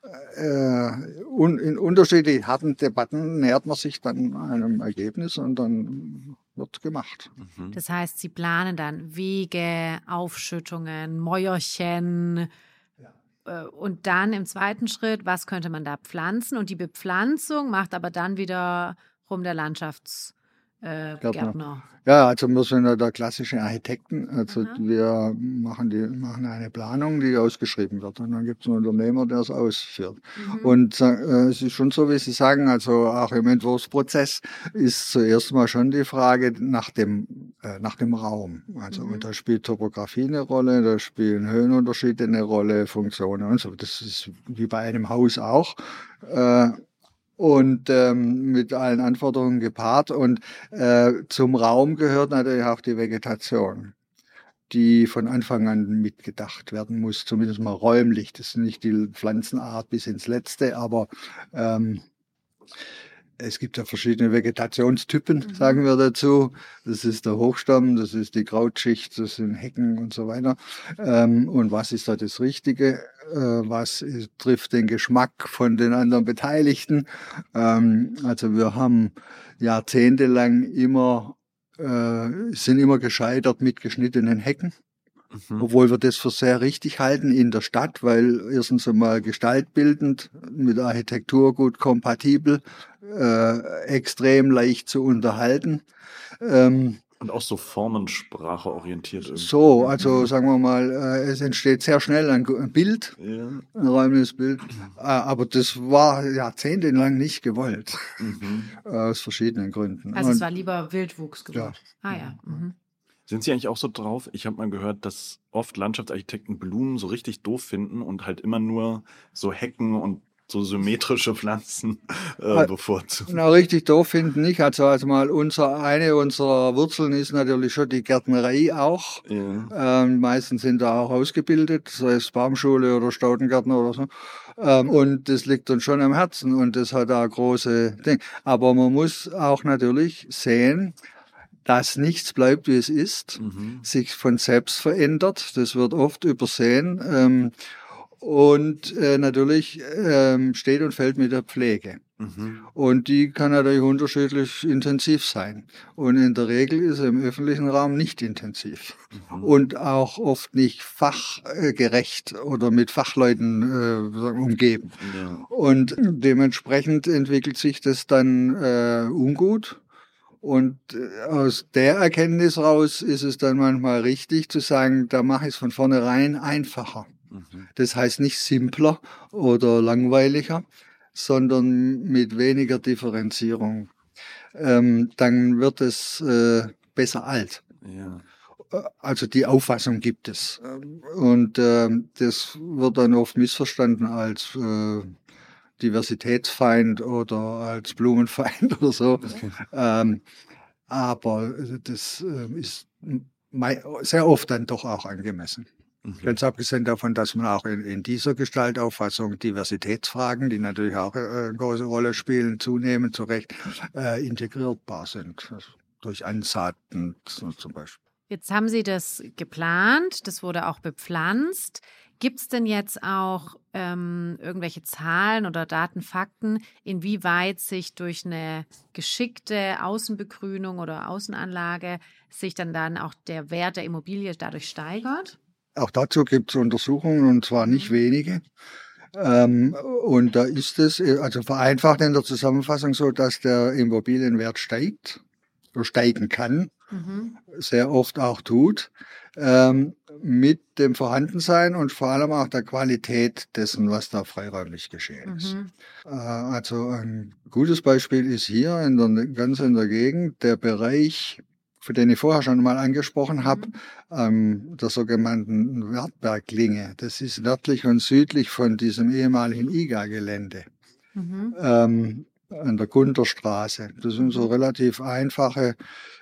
in unterschiedlich harten Debatten nähert man sich dann einem Ergebnis und dann wird gemacht. Das heißt, Sie planen dann Wege, Aufschüttungen, Mäuerchen und dann im zweiten Schritt, was könnte man da pflanzen? Und die Bepflanzung macht aber dann wiederum der Landschaftsgärtner. Ja, also wir sind ja der klassische Architekten. Also wir machen eine Planung, die ausgeschrieben wird. Und dann gibt es einen Unternehmer, der es ausführt. Und es ist schon so, wie Sie sagen, also auch im Entwurfsprozess ist zuerst mal schon die Frage nach dem Raum. Also und da spielt Topografie eine Rolle, da spielen Höhenunterschiede eine Rolle, Funktionen und so. Das ist wie bei einem Haus auch. Und mit allen Anforderungen gepaart. Und zum Raum gehört natürlich auch die Vegetation, die von Anfang an mitgedacht werden muss, zumindest mal räumlich. Das ist nicht die Pflanzenart bis ins Letzte, aber es gibt ja verschiedene Vegetationstypen, sagen wir dazu. Das ist der Hochstamm, das ist die Krautschicht, das sind Hecken und so weiter. Und was ist da das Richtige? Was trifft den Geschmack von den anderen Beteiligten? Also wir haben jahrzehntelang sind immer gescheitert mit geschnittenen Hecken. Obwohl wir das für sehr richtig halten in der Stadt, weil erstens einmal gestaltbildend, mit Architektur gut kompatibel, extrem leicht zu unterhalten. Und auch so Formensprache orientiert. So, also sagen wir mal, es entsteht sehr schnell ein Bild, ein räumliches Bild, aber das war jahrzehntelang nicht gewollt, aus verschiedenen Gründen. Also es war lieber Wildwuchs gewollt. Ja. Ah ja. Sind Sie eigentlich auch so drauf? Ich habe mal gehört, dass oft Landschaftsarchitekten Blumen so richtig doof finden und halt immer nur so Hecken und so symmetrische Pflanzen bevorzugen. Na, richtig doof finden nicht. Also mal eine unserer Wurzeln ist natürlich schon die Gärtnerei auch. Ja. Meistens sind da auch ausgebildet, sei es Baumschule oder Staudengärtner oder so. Und das liegt uns schon am Herzen und das hat auch große Dinge. Aber man muss auch natürlich sehen, dass nichts bleibt, wie es ist, sich von selbst verändert. Das wird oft übersehen. Und natürlich steht und fällt mit der Pflege. Und die kann natürlich unterschiedlich intensiv sein. Und in der Regel ist er im öffentlichen Raum nicht intensiv. Und auch oft nicht fachgerecht oder mit Fachleuten umgeben. Ja. Und dementsprechend entwickelt sich das dann ungut. Und aus der Erkenntnis raus ist es dann manchmal richtig zu sagen, da mache ich es von vornherein einfacher. Das heißt nicht simpler oder langweiliger, sondern mit weniger Differenzierung. Dann wird es besser alt. Ja. Also die Auffassung gibt es. Und das wird dann oft missverstanden als Diversitätsfeind oder als Blumenfeind oder so. Okay. Aber das ist sehr oft dann doch auch angemessen. Ganz abgesehen davon, dass man auch in dieser Gestaltauffassung Diversitätsfragen, die natürlich auch eine große Rolle spielen, zunehmend zu Recht integrierbar sind. Also durch Ansaaten zum Beispiel. Jetzt haben Sie das geplant, das wurde auch bepflanzt. Gibt es denn jetzt auch irgendwelche Zahlen oder Daten, Fakten, inwieweit sich durch eine geschickte Außenbegrünung oder Außenanlage sich dann auch der Wert der Immobilie dadurch steigert? Auch dazu gibt es Untersuchungen, und zwar nicht wenige. Und da ist es, also vereinfacht in der Zusammenfassung so, dass der Immobilienwert steigt oder steigen kann, sehr oft auch tut, mit dem Vorhandensein und vor allem auch der Qualität dessen, was da freiräumlich geschehen ist. Also ein gutes Beispiel ist hier ganz in der Gegend der Bereich, für den ich vorher schon mal angesprochen habe, der sogenannten Wertberglinge. Das ist nördlich und südlich von diesem ehemaligen IGA-Gelände, an der Gunterstraße. Das sind so relativ einfache,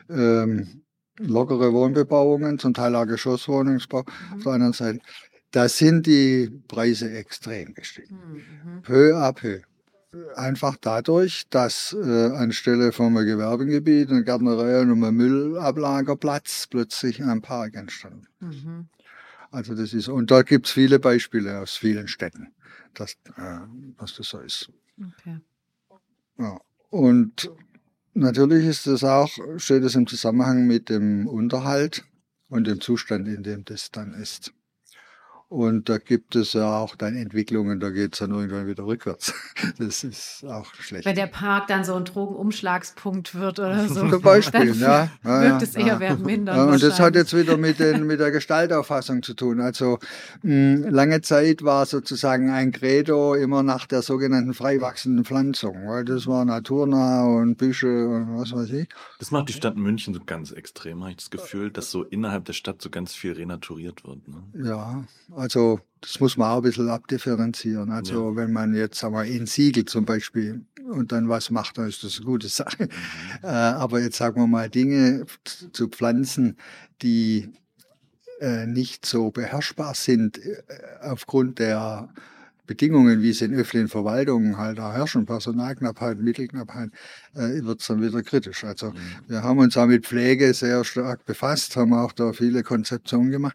lockere Wohnbebauungen, zum Teil auch Geschosswohnungsbau. Auf der anderen Seite, da sind die Preise extrem gestiegen. Peu à peu. Einfach dadurch, dass anstelle von einem Gewerbegebiet, einer Gärtnerei und einem Müllablagerplatz plötzlich ein Park entstand. Also das ist, und da gibt es viele Beispiele aus vielen Städten, dass das so ist. Okay. Ja. Und natürlich ist das auch, steht es im Zusammenhang mit dem Unterhalt und dem Zustand, in dem das dann ist. Und da gibt es ja auch dann Entwicklungen, da geht es dann irgendwann wieder rückwärts. Das ist auch schlecht. Wenn der Park dann so ein Drogenumschlagspunkt wird oder so. Zum Beispiel, dann wirkt es eher wertmindern. Ja, und das hat jetzt wieder mit der Gestaltauffassung zu tun. Also lange Zeit war sozusagen ein Credo immer nach der sogenannten frei wachsenden Pflanzung, weil das war naturnah und Büsche und was weiß ich. Das macht die Stadt München so ganz extrem, habe ich das Gefühl, dass so innerhalb der Stadt so ganz viel renaturiert wird. Ne? Ja, also das muss man auch ein bisschen abdifferenzieren. Also wenn man jetzt, sagen wir, entsiegelt zum Beispiel und dann was macht, dann ist das eine gute Sache. Aber jetzt sagen wir mal, Dinge zu pflanzen, die nicht so beherrschbar sind aufgrund der Bedingungen, wie es in öffentlichen Verwaltungen halt auch herrschen, Personalknappheit, Mittelknappheit, wird es dann wieder kritisch. Also wir haben uns auch mit Pflege sehr stark befasst, haben auch da viele Konzeptionen gemacht.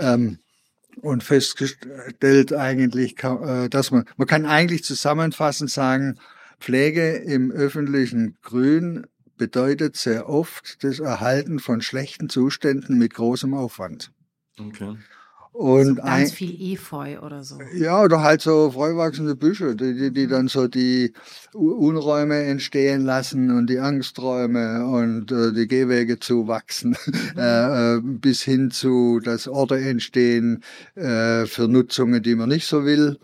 Und festgestellt eigentlich, dass man kann eigentlich zusammenfassend sagen, Pflege im öffentlichen Grün bedeutet sehr oft das Erhalten von schlechten Zuständen mit großem Aufwand. Okay. Und so ganz viel Efeu oder so. Ja, oder halt so frei-wachsende Büsche, die dann so die Unräume entstehen lassen und die Angsträume und die Gehwege zuwachsen, bis hin zu, dass Orte entstehen für Nutzungen, die man nicht so will.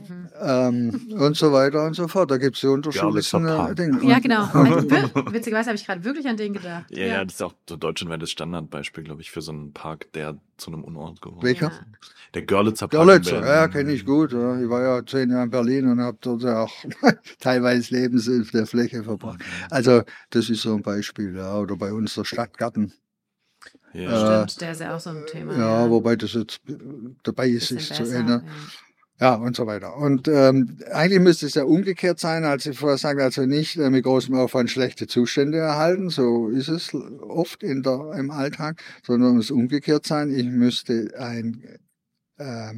Und so weiter und so fort. Da gibt es die unterschiedlichsten Dinge. Ja, genau. Witzigerweise habe ich gerade wirklich an den gedacht. Ja, das ist auch so deutschlandweites Standardbeispiel, glaube ich, für so einen Park, der zu einem Unort gehört. Welcher? Ja. Der Görlitzer Park. Görlitzer, ja, kenne ich gut. Ja. Ich war ja 10 Jahre in Berlin und habe dort ja auch teilweise Lebens auf der Fläche verbracht. Also das ist so ein Beispiel. Ja. Oder bei uns der Stadtgarten. Ja. Stimmt, der ist ja auch so ein Thema. Ja, wobei das jetzt dabei ist, sich zu ändern. Ja, und so weiter. Und eigentlich müsste es ja umgekehrt sein, als ich vorher sagte, also nicht mit großem Aufwand schlechte Zustände erhalten, so ist es oft im Alltag, sondern es muss umgekehrt sein. Ich müsste ein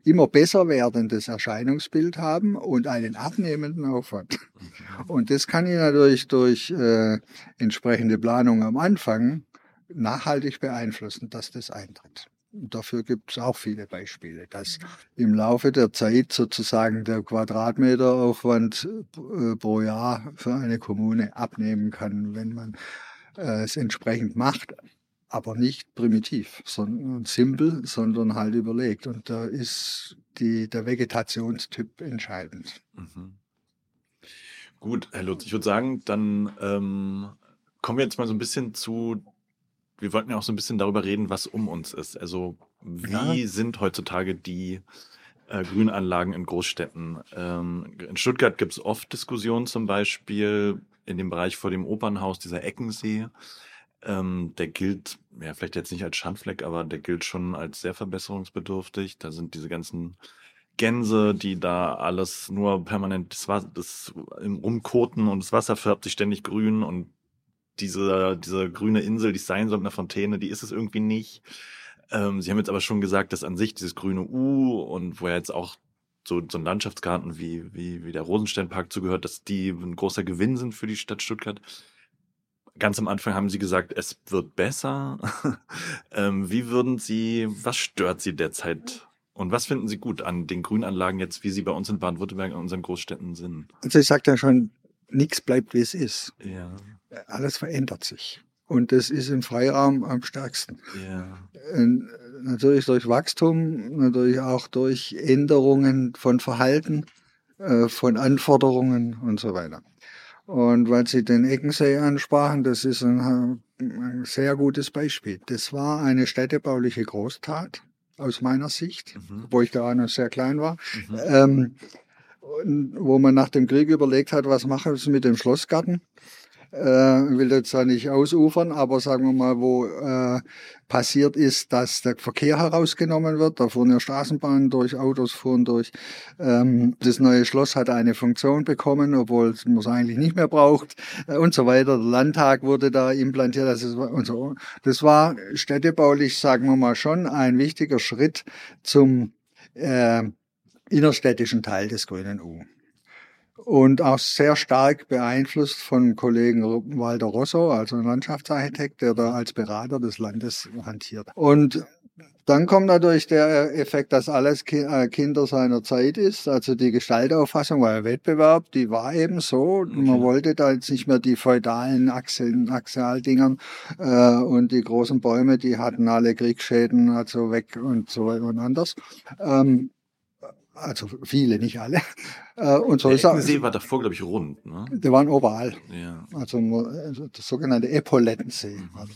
immer besser werdendes Erscheinungsbild haben und einen abnehmenden Aufwand. Und das kann ich natürlich durch entsprechende Planung am Anfang nachhaltig beeinflussen, dass das eintritt. Und dafür gibt es auch viele Beispiele, dass im Laufe der Zeit sozusagen der Quadratmeteraufwand pro Jahr für eine Kommune abnehmen kann, wenn man es entsprechend macht, aber nicht primitiv, sondern simpel, sondern halt überlegt. Und da ist der Vegetationstyp entscheidend. Mhm. Gut, Herr Lutz, ich würde sagen, dann kommen wir jetzt mal so ein bisschen wir wollten ja auch so ein bisschen darüber reden, was um uns ist. Also wie sind heutzutage die Grünanlagen in Großstädten? In Stuttgart gibt es oft Diskussionen, zum Beispiel in dem Bereich vor dem Opernhaus, dieser Eckensee. Der gilt, ja, vielleicht jetzt nicht als Schandfleck, aber der gilt schon als sehr verbesserungsbedürftig. Da sind diese ganzen Gänse, die da alles nur permanent das rumkoten und das Wasser färbt sich ständig grün und diese grüne Insel, die es sein soll mit einer Fontäne, die ist es irgendwie nicht. Sie haben jetzt aber schon gesagt, dass an sich dieses grüne U und wo ja jetzt auch so ein Landschaftsgarten wie der Rosensteinpark zugehört, dass die ein großer Gewinn sind für die Stadt Stuttgart. Ganz am Anfang haben Sie gesagt, es wird besser. Was stört Sie derzeit und was finden Sie gut an den Grünanlagen jetzt, wie sie bei uns in Baden-Württemberg in unseren Großstädten sind? Also ich sagte ja schon, nichts bleibt, wie es ist. Ja. Alles verändert sich. Und das ist im Freiraum am stärksten. Ja. Natürlich durch Wachstum, natürlich auch durch Änderungen von Verhalten, von Anforderungen und so weiter. Und weil Sie den Eckensee ansprachen, das ist ein sehr gutes Beispiel. Das war eine städtebauliche Großtat aus meiner Sicht, wo ich da auch noch sehr klein war. Wo man nach dem Krieg überlegt hat, was machen wir mit dem Schlossgarten. Ich will jetzt zwar nicht ausufern, aber sagen wir mal, wo passiert ist, dass der Verkehr herausgenommen wird. Da fuhren ja Straßenbahnen durch, Autos fuhren durch. Das neue Schloss hat eine Funktion bekommen, obwohl man es eigentlich nicht mehr braucht und so weiter. Der Landtag wurde da implantiert. Und so. Das war städtebaulich, sagen wir mal, schon ein wichtiger Schritt zum innerstädtischen Teil des grünen U. Und auch sehr stark beeinflusst von Kollegen Walter Rosso, also ein Landschaftsarchitekt, der da als Berater des Landes hantiert. Und dann kommt natürlich der Effekt, dass alles Kinder seiner Zeit ist. Also die Gestaltauffassung war ja Wettbewerb, die war eben so. Man wollte da jetzt nicht mehr die feudalen Axialdingern und die großen Bäume, die hatten alle Kriegsschäden, also weg und so weiter und anders. Also viele, nicht alle. Und so der ist er. Eckensee war davor, glaube ich, rund, ne? Der war ein Oval. Ja. Also der sogenannte Epaulettensee.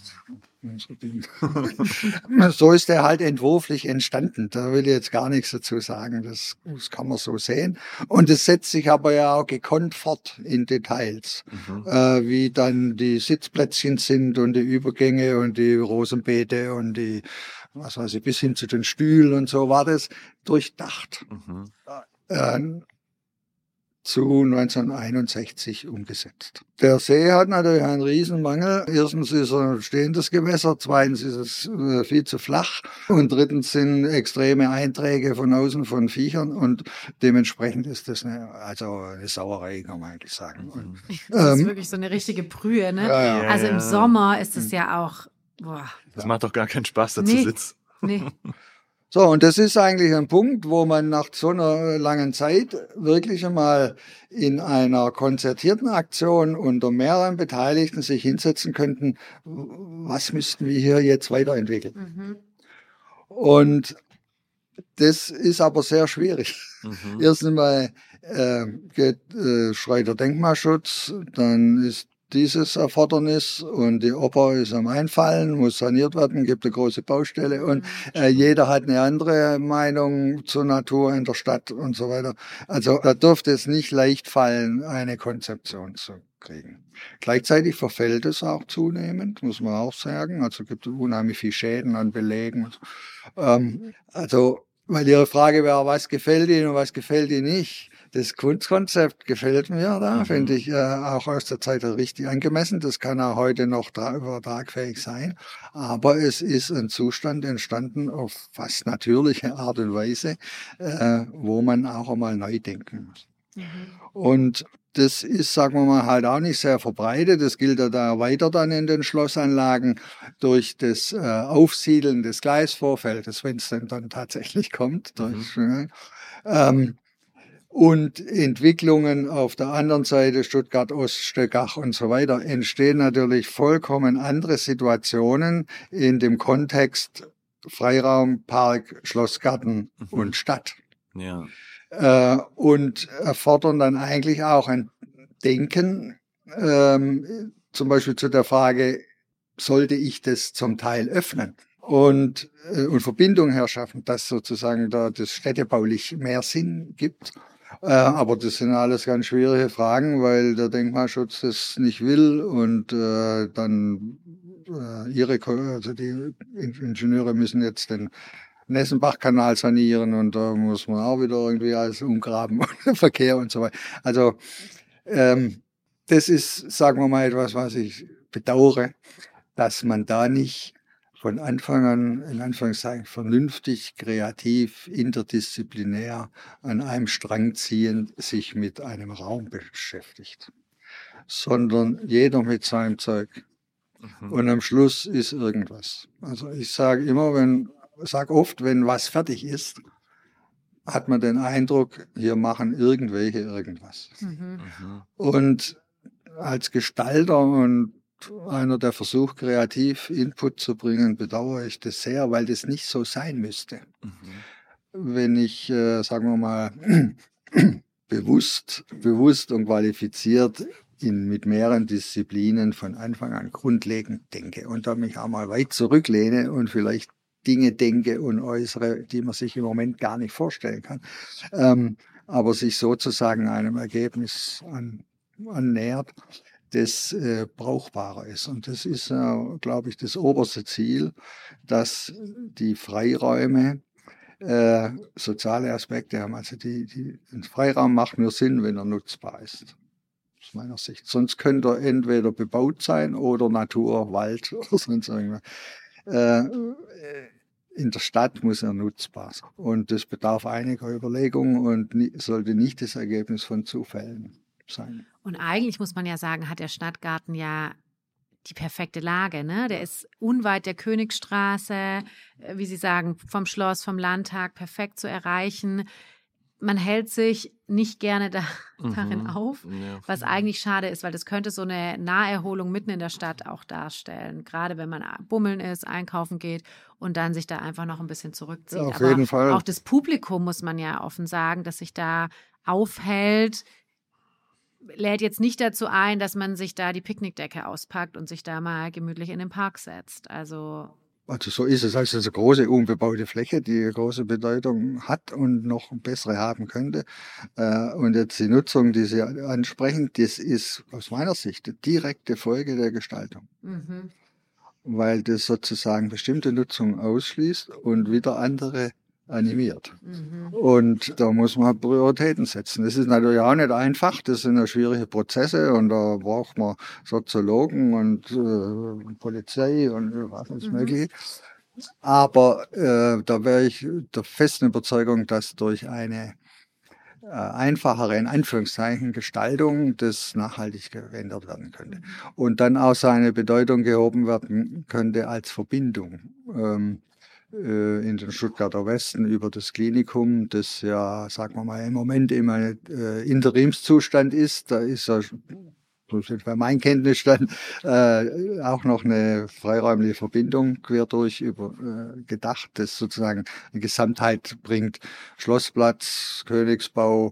So ist der halt entwurflich entstanden. Da will ich jetzt gar nichts dazu sagen. Das kann man so sehen. Und es setzt sich aber ja auch gekonnt fort in Details. Wie dann die Sitzplätzchen sind und die Übergänge und die Rosenbeete und die, was weiß ich, bis hin zu den Stühlen und so war das durchdacht. Zu 1961 umgesetzt. Der See hat natürlich einen Riesenmangel. Erstens ist er ein stehendes Gewässer, zweitens ist es viel zu flach und drittens sind extreme Einträge von außen von Viechern und dementsprechend ist das eine Sauerei, kann man eigentlich sagen. Und, das ist wirklich so eine richtige Brühe, ne? Ja. Also im Sommer ist es ja auch, boah. Das macht doch gar keinen Spaß, da zu sitzen. Nee. So, und das ist eigentlich ein Punkt, wo man nach so einer langen Zeit wirklich einmal in einer konzertierten Aktion unter mehreren Beteiligten sich hinsetzen könnten, was müssten wir hier jetzt weiterentwickeln. Und das ist aber sehr schwierig. Erst einmal geht Schreiter Denkmalschutz, dann ist dieses Erfordernis und die Oper ist am Einfallen, muss saniert werden, gibt eine große Baustelle und jeder hat eine andere Meinung zur Natur in der Stadt und so weiter. Also da dürfte es nicht leicht fallen, eine Konzeption zu kriegen. Gleichzeitig verfällt es auch zunehmend, muss man auch sagen. Also gibt es unheimlich viel Schäden an Belegen. Also, weil Ihre Frage wäre, was gefällt Ihnen und was gefällt Ihnen nicht? Das Kunstkonzept gefällt mir da, finde ich auch aus der Zeit richtig angemessen. Das kann auch heute noch übertragfähig sein. Aber es ist ein Zustand entstanden auf fast natürliche Art und Weise, wo man auch einmal neu denken muss. Und das ist, sagen wir mal, halt auch nicht sehr verbreitet. Das gilt ja da weiter dann in den Schlossanlagen durch das Aufsiedeln des Gleisvorfeldes, wenn es denn dann tatsächlich kommt. Und Entwicklungen auf der anderen Seite, Stuttgart Ost, Stöckach und so weiter, entstehen natürlich vollkommen andere Situationen in dem Kontext Freiraum, Park, Schlossgarten und Stadt. Ja. Und erfordern dann eigentlich auch ein Denken, zum Beispiel zu der Frage, sollte ich das zum Teil öffnen und Verbindung herschaffen, dass sozusagen da das städtebaulich mehr Sinn gibt. Aber das sind alles ganz schwierige Fragen, weil der Denkmalschutz das nicht will und dann die Ingenieure müssen jetzt den Nessenbach-Kanal sanieren und da muss man auch wieder irgendwie alles umgraben und Verkehr und so weiter. Also das ist, sagen wir mal, etwas, was ich bedauere, dass man da nicht von Anfang an, in Anführungszeichen, vernünftig, kreativ, interdisziplinär an einem Strang ziehend sich mit einem Raum beschäftigt, sondern jeder mit seinem Zeug. Und am Schluss ist irgendwas. Also ich sage oft, wenn was fertig ist, hat man den Eindruck, hier machen irgendwelche irgendwas. Und als Gestalter und einer, der versucht, kreativ Input zu bringen, bedauere ich das sehr, weil das nicht so sein müsste. Wenn ich, sagen wir mal, bewusst und qualifiziert mit mehreren Disziplinen von Anfang an grundlegend denke und dann mich auch mal weit zurücklehne und vielleicht Dinge denke und äußere, die man sich im Moment gar nicht vorstellen kann, aber sich sozusagen einem Ergebnis annähert, das brauchbarer ist. Und das ist, glaube ich, das oberste Ziel, dass die Freiräume soziale Aspekte haben. Also ein Freiraum macht nur Sinn, wenn er nutzbar ist. Aus meiner Sicht. Sonst könnte er entweder bebaut sein oder Natur, Wald oder sonst irgendwas. In der Stadt muss er nutzbar sein. Und das bedarf einiger Überlegungen und sollte nicht das Ergebnis von Zufällen sein. Und eigentlich muss man ja sagen, hat der Stadtgarten ja die perfekte Lage, ne? Der ist unweit der Königstraße, wie Sie sagen, vom Schloss, vom Landtag, perfekt zu erreichen. Man hält sich nicht gerne darin auf, was eigentlich schade ist, weil das könnte so eine Naherholung mitten in der Stadt auch darstellen. Gerade wenn man bummeln ist, einkaufen geht und dann sich da einfach noch ein bisschen zurückzieht. Ja, auf jeden Fall. Auch das Publikum, muss man ja offen sagen, dass sich da aufhält, lädt jetzt nicht dazu ein, dass man sich da die Picknickdecke auspackt und sich da mal gemütlich in den Park setzt. Also so ist es. Also eine große unbebaute Fläche, die eine große Bedeutung hat und noch bessere haben könnte. Und jetzt die Nutzung, die Sie ansprechen, das ist aus meiner Sicht die direkte Folge der Gestaltung. Weil das sozusagen bestimmte Nutzung ausschließt und wieder andere animiert. Und da muss man Prioritäten setzen. Das ist natürlich auch nicht einfach, das sind ja schwierige Prozesse und da braucht man Soziologen und Polizei und was alles Mögliche. Aber da wäre ich der festen Überzeugung, dass durch eine einfachere, in Anführungszeichen, Gestaltung das nachhaltig geändert werden könnte. Und dann auch seine Bedeutung gehoben werden könnte als Verbindung. In den Stuttgarter Westen über das Klinikum, das ja, sagen wir mal, im Moment immer ein Interimszustand ist. Da ist ja, bei meinem Kenntnisstand, auch noch eine freiräumliche Verbindung quer durch gedacht, das sozusagen eine Gesamtheit bringt. Schlossplatz, Königsbau,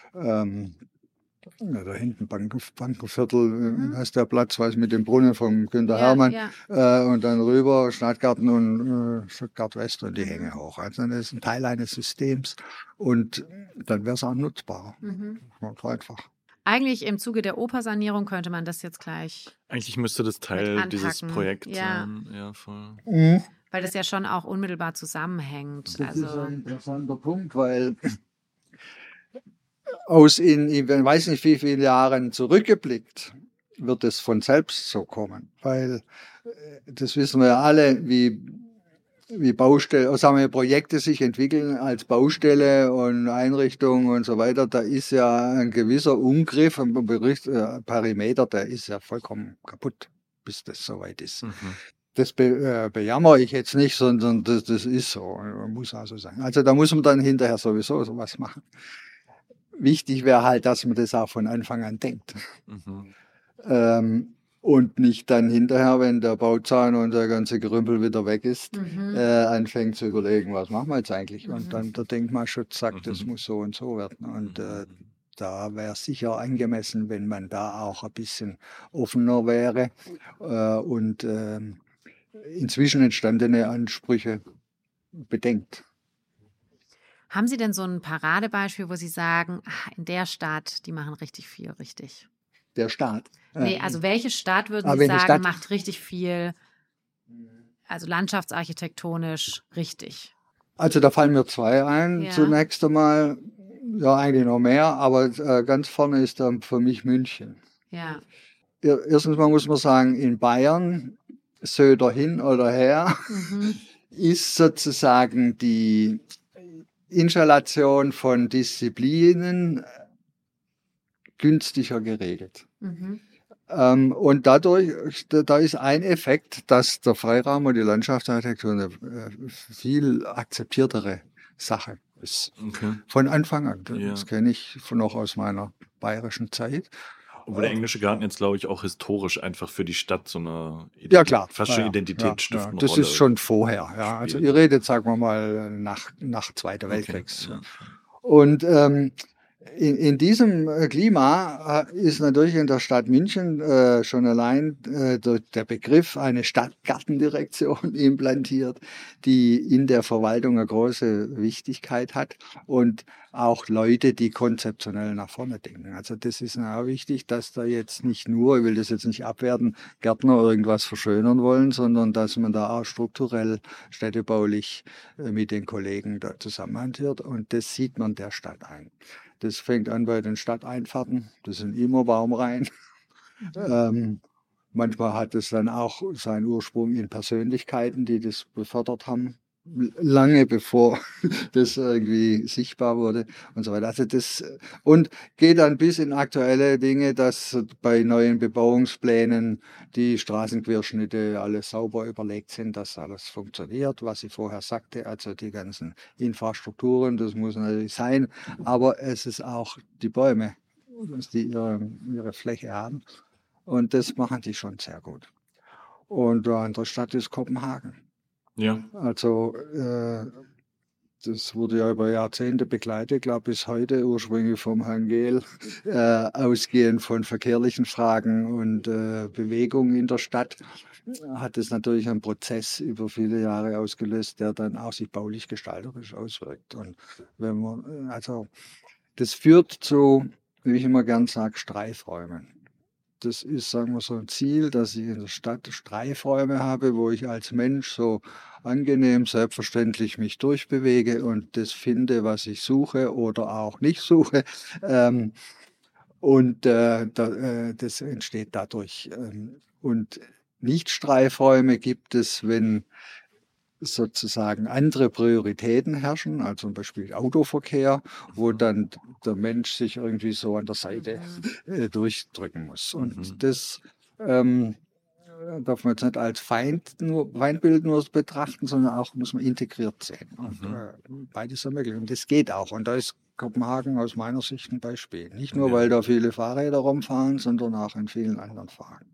da hinten Bankenviertel, heißt der Platz, weiß mit dem Brunnen vom Günter Hermann, und dann rüber Stadtgarten und Stuttgart West und die Hänge hoch. Also das ist ein Teil eines Systems und dann wäre es auch nutzbar. Einfach. Eigentlich im Zuge der Opersanierung könnte man das jetzt gleich. Eigentlich müsste das Teil dieses Projekts sein. Ja, voll. Weil das ja schon auch unmittelbar zusammenhängt. Das ist ein interessanter Punkt, weil ich weiß nicht wie viele Jahren zurückgeblickt, wird es von selbst so kommen. Weil das wissen wir ja alle, wie Baustelle, sagen wir, Projekte sich entwickeln als Baustelle und Einrichtung und so weiter. Da ist ja ein gewisser Umgriff, ein Perimeter, der ist ja vollkommen kaputt, bis das soweit ist. Das bejammer ich jetzt nicht, sondern das ist so, muss also sein. Also da muss man dann hinterher sowieso sowas machen. Wichtig wäre halt, dass man das auch von Anfang an denkt. Und nicht dann hinterher, wenn der Bauzahn und der ganze Gerümpel wieder weg ist, anfängt zu überlegen, was machen wir jetzt eigentlich? Und dann der Denkmalschutz sagt, das muss so und so werden. Und da wäre es sicher angemessen, wenn man da auch ein bisschen offener wäre und inzwischen entstandene Ansprüche bedenkt. Haben Sie denn so ein Paradebeispiel, wo Sie sagen, in der Stadt, die machen richtig viel richtig? Der Staat? Nee, also welche Stadt würden Sie sagen, macht richtig viel, also landschaftsarchitektonisch richtig? Also da fallen mir zwei ein. Ja. Zunächst einmal, ja eigentlich noch mehr, aber ganz vorne ist dann für mich München. Ja. Erstens mal muss man sagen, in Bayern, Söder hin oder her, ist sozusagen die Installation von Disziplinen günstiger geregelt. Und dadurch, da ist ein Effekt, dass der Freiraum und die Landschaftsarchitektur eine viel akzeptiertere Sache ist. Von Anfang an. Das kenne ich noch aus meiner bayerischen Zeit. Obwohl der englische Garten jetzt, glaube ich, auch historisch einfach für die Stadt so eine fast schon identitätsstiftende Das Rolle ist schon vorher. Ja. Also ihr redet, sagen wir mal, nach Zweiter Weltkriegs. Ja. Und in diesem Klima ist natürlich in der Stadt München schon allein der Begriff eine Stadtgartendirektion implantiert, die in der Verwaltung eine große Wichtigkeit hat und auch Leute, die konzeptionell nach vorne denken. Also das ist auch wichtig, dass da jetzt nicht nur, ich will das jetzt nicht abwerten, Gärtner irgendwas verschönern wollen, sondern dass man da auch strukturell, städtebaulich mit den Kollegen da zusammenhantiert und das sieht man der Stadt ein. Das fängt an bei den Stadteinfahrten, das sind immer Baumreihen. Manchmal hat es dann auch seinen Ursprung in Persönlichkeiten, die das befördert haben, lange bevor das irgendwie sichtbar wurde und so weiter. Also das, und geht dann bis in aktuelle Dinge, dass bei neuen Bebauungsplänen die Straßenquerschnitte alles sauber überlegt sind, dass alles funktioniert, was ich vorher sagte, also die ganzen Infrastrukturen, das muss natürlich sein, aber es ist auch die Bäume, die ihre Fläche haben und das machen die schon sehr gut. Und eine andere Stadt ist Kopenhagen. Ja. Also das wurde ja über Jahrzehnte begleitet, glaube bis heute, ursprünglich vom Herrn Gehl, ausgehend von verkehrlichen Fragen und Bewegung in der Stadt, hat es natürlich einen Prozess über viele Jahre ausgelöst, der dann auch sich baulich gestalterisch auswirkt. Und wenn man, also das führt zu, wie ich immer gern sage, Streifräumen. Das ist, sagen wir, so ein Ziel, dass ich in der Stadt Streifräume habe, wo ich als Mensch so angenehm, selbstverständlich mich durchbewege und das finde, was ich suche oder auch nicht suche. Das entsteht dadurch. Und Nicht-Streifräume gibt es, wenn sozusagen andere Prioritäten herrschen, also zum Beispiel Autoverkehr, wo dann der Mensch sich irgendwie so an der Seite durchdrücken muss. Und das darf man jetzt nicht als Feindbild nur betrachten, sondern auch muss man integriert sehen. Und beides ist möglich. Und das geht auch. Und da ist Kopenhagen aus meiner Sicht ein Beispiel. Nicht nur, weil da viele Fahrräder rumfahren, sondern auch in vielen anderen Fragen.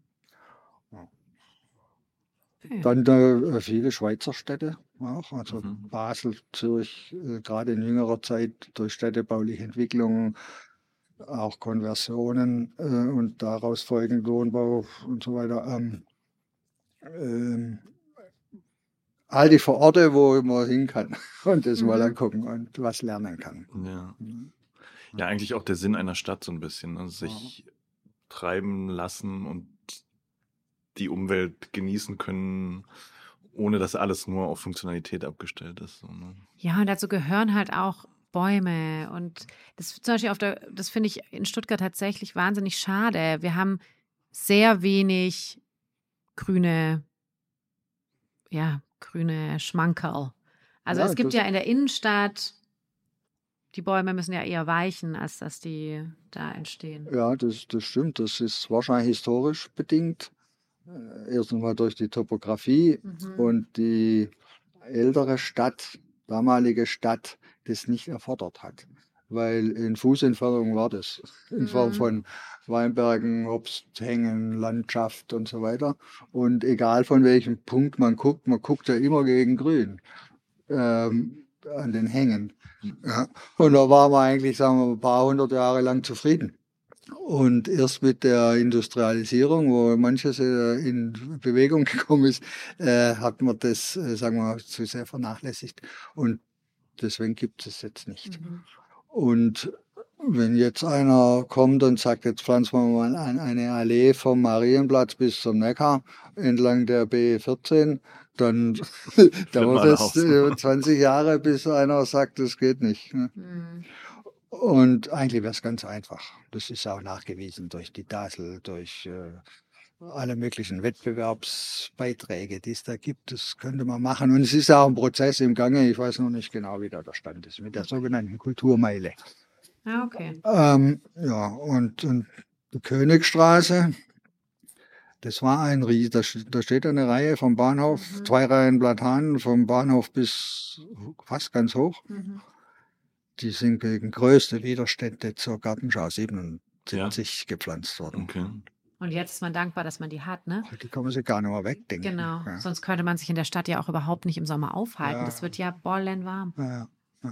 Dann viele Schweizer Städte auch, also Basel, Zürich, gerade in jüngerer Zeit durch städtebauliche Entwicklungen, auch Konversionen und daraus folgend Wohnbau und so weiter. Halte ich vor Orte, wo man hin kann und das mal angucken und was lernen kann. Ja, eigentlich auch der Sinn einer Stadt so ein bisschen, ne? Sich treiben lassen und die Umwelt genießen können, ohne dass alles nur auf Funktionalität abgestellt ist. So, ne? Ja, und dazu gehören halt auch Bäume. Und das zum Beispiel das finde ich in Stuttgart tatsächlich wahnsinnig schade. Wir haben sehr wenig grüne Schmankerl. Also Ja, es gibt das- ja in der Innenstadt, die Bäume müssen ja eher weichen, als dass die da entstehen. Ja, das stimmt. Das ist wahrscheinlich historisch bedingt. Erst einmal durch die Topografie und die ältere Stadt, damalige Stadt, das nicht erfordert hat. Weil in Fußentfernung war das. In Form von Weinbergen, Obsthängen, Landschaft und so weiter. Und egal von welchem Punkt man guckt ja immer gegen Grün an den Hängen. Ja. Und da waren wir eigentlich, sagen wir, ein paar hundert Jahre lang zufrieden. Und erst mit der Industrialisierung, wo manches in Bewegung gekommen ist, hat man das, sagen wir, zu sehr vernachlässigt. Und deswegen gibt es jetzt nicht. Und wenn jetzt einer kommt und sagt, jetzt pflanzen wir mal eine Allee vom Marienplatz bis zum Neckar entlang der B14, dann dauert es 20 Jahre, bis einer sagt, das geht nicht. Ne? Und eigentlich wäre es ganz einfach. Das ist auch nachgewiesen durch die DASL, durch alle möglichen Wettbewerbsbeiträge, die es da gibt. Das könnte man machen. Und es ist auch ein Prozess im Gange. Ich weiß noch nicht genau, wie da der Stand ist mit der sogenannten Kulturmeile. Ah, okay. Ja, und die Königstraße, das war ein da steht eine Reihe vom Bahnhof, 2 Reihen Platanen vom Bahnhof bis fast ganz hoch. Die sind gegen größte Widerstände zur Gartenschau 77 gepflanzt worden. Okay. Und jetzt ist man dankbar, dass man die hat, ne? Die kann man sich gar nicht mehr wegdenken. Genau. Ja. Sonst könnte man sich in der Stadt ja auch überhaupt nicht im Sommer aufhalten. Ja. Das wird ja bollenwarm. Ja.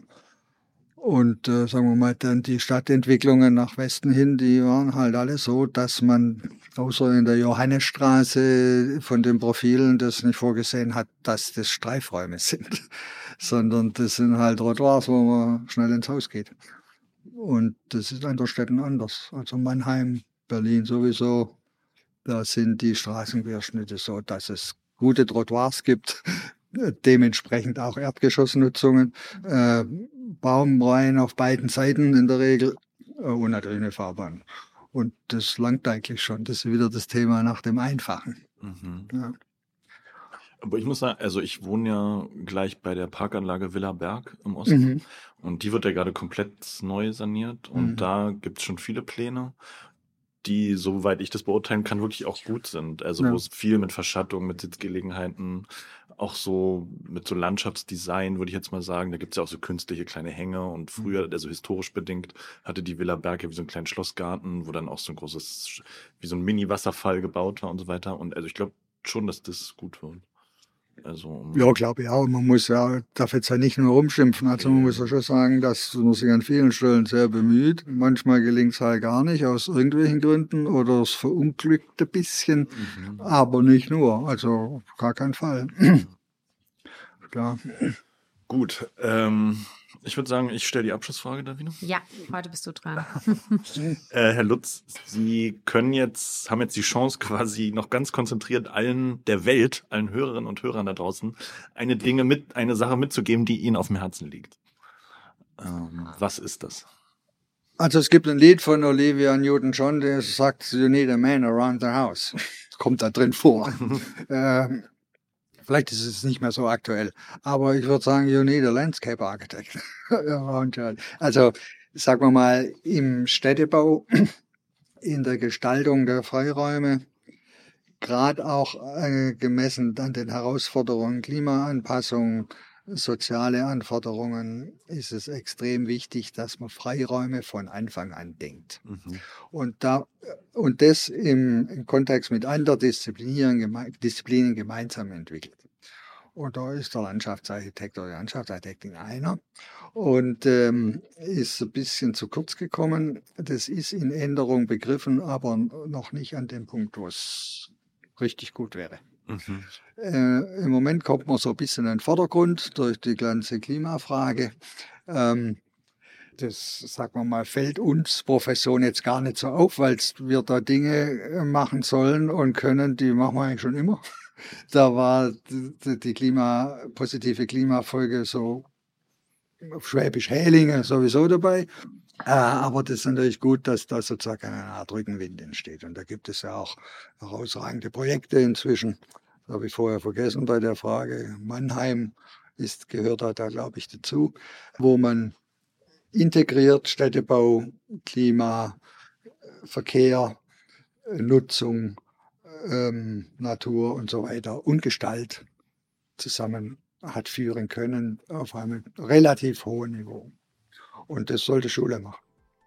Und sagen wir mal, dann die Stadtentwicklungen nach Westen hin, die waren halt alle so, dass man außer in der Johannesstraße von den Profilen das nicht vorgesehen hat, dass das Streifräume sind, sondern das sind halt Trottoirs, wo man schnell ins Haus geht. Und das ist in anderen Städten anders. Also Mannheim, Berlin sowieso, da sind die Straßenquerschnitte so, dass es gute Trottoirs gibt, dementsprechend auch Erdgeschossnutzungen, Baumreihen auf beiden Seiten in der Regel und natürlich eine Fahrbahn. Und das langt eigentlich schon. Das ist wieder das Thema nach dem Einfachen. Ja. Aber ich muss sagen, also ich wohne ja gleich bei der Parkanlage Villa Berg im Osten und die wird ja gerade komplett neu saniert und da gibt es schon viele Pläne, die, soweit ich das beurteilen kann, wirklich auch gut sind. Also wo es viel mit Verschattung, mit Sitzgelegenheiten, auch so mit so Landschaftsdesign, würde ich jetzt mal sagen. Da gibt es ja auch so künstliche kleine Hänge und früher, also historisch bedingt, hatte die Villa Berg ja wie so einen kleinen Schlossgarten, wo dann auch so ein großes, wie so ein Mini-Wasserfall gebaut war und so weiter. Und also ich glaube schon, dass das gut wird. Also, ja, glaube ich auch. Man muss ja, darf jetzt ja nicht nur rumschimpfen. Also man muss ja schon sagen, dass man sich an vielen Stellen sehr bemüht. Manchmal gelingt es halt gar nicht, aus irgendwelchen Gründen, oder es verunglückt ein bisschen, aber nicht nur. Also auf gar keinen Fall. Klar. gut, ich würde sagen, ich stelle die Abschlussfrage, Davina. Ja, heute bist du dran. Herr Lutz, Sie haben jetzt die Chance, quasi noch ganz konzentriert allen der Welt, allen Hörerinnen und Hörern da draußen, eine Sache mitzugeben, die Ihnen auf dem Herzen liegt. Was ist das? Also es gibt ein Lied von Olivia Newton-John, der sagt, "You need a man around the house." Kommt da drin vor. Vielleicht ist es nicht mehr so aktuell, aber ich würde sagen, you need a landscape architect. Also sagen wir mal, im Städtebau, in der Gestaltung der Freiräume, gerade auch gemessen an den Herausforderungen Klimaanpassung, soziale Anforderungen, ist es extrem wichtig, dass man Freiräume von Anfang an denkt. Und das im Kontext mit anderen Disziplinen gemeinsam entwickelt. Und da ist der Landschaftsarchitekt oder die Landschaftsarchitektin einer und ist ein bisschen zu kurz gekommen. Das ist in Änderung begriffen, aber noch nicht an dem Punkt, wo es richtig gut wäre. Im Moment kommt man so ein bisschen in den Vordergrund durch die ganze Klimafrage. Das, sagen wir mal, fällt uns Profession jetzt gar nicht so auf, weil wir da Dinge machen sollen und können, die machen wir eigentlich schon immer. Da war die positive Klimafolge so auf Schwäbisch Hälinge sowieso dabei. Aber das ist natürlich gut, dass da sozusagen eine Art Rückenwind entsteht. Und da gibt es ja auch herausragende Projekte inzwischen. Das habe ich vorher vergessen bei der Frage. Mannheim gehört da glaube ich, dazu, wo man integriert Städtebau, Klima, Verkehr, Nutzung, Natur und so weiter und Gestalt zusammen hat führen können auf einem relativ hohen Niveau. Und das sollte Schule machen.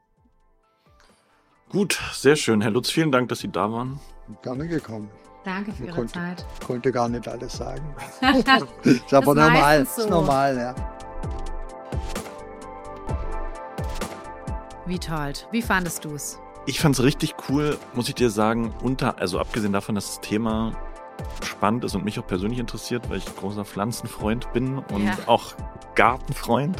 Gut, sehr schön. Herr Lutz, vielen Dank, dass Sie da waren. Gerne gekommen. Danke für Ihre Zeit. Konnte gar nicht alles sagen. Ist aber normal. So. Ist normal, ja. Witold, wie fandest du es? Ich fand es richtig cool, muss ich dir sagen, also abgesehen davon, dass das Thema spannend ist und mich auch persönlich interessiert, weil ich großer Pflanzenfreund bin und auch Gartenfreund.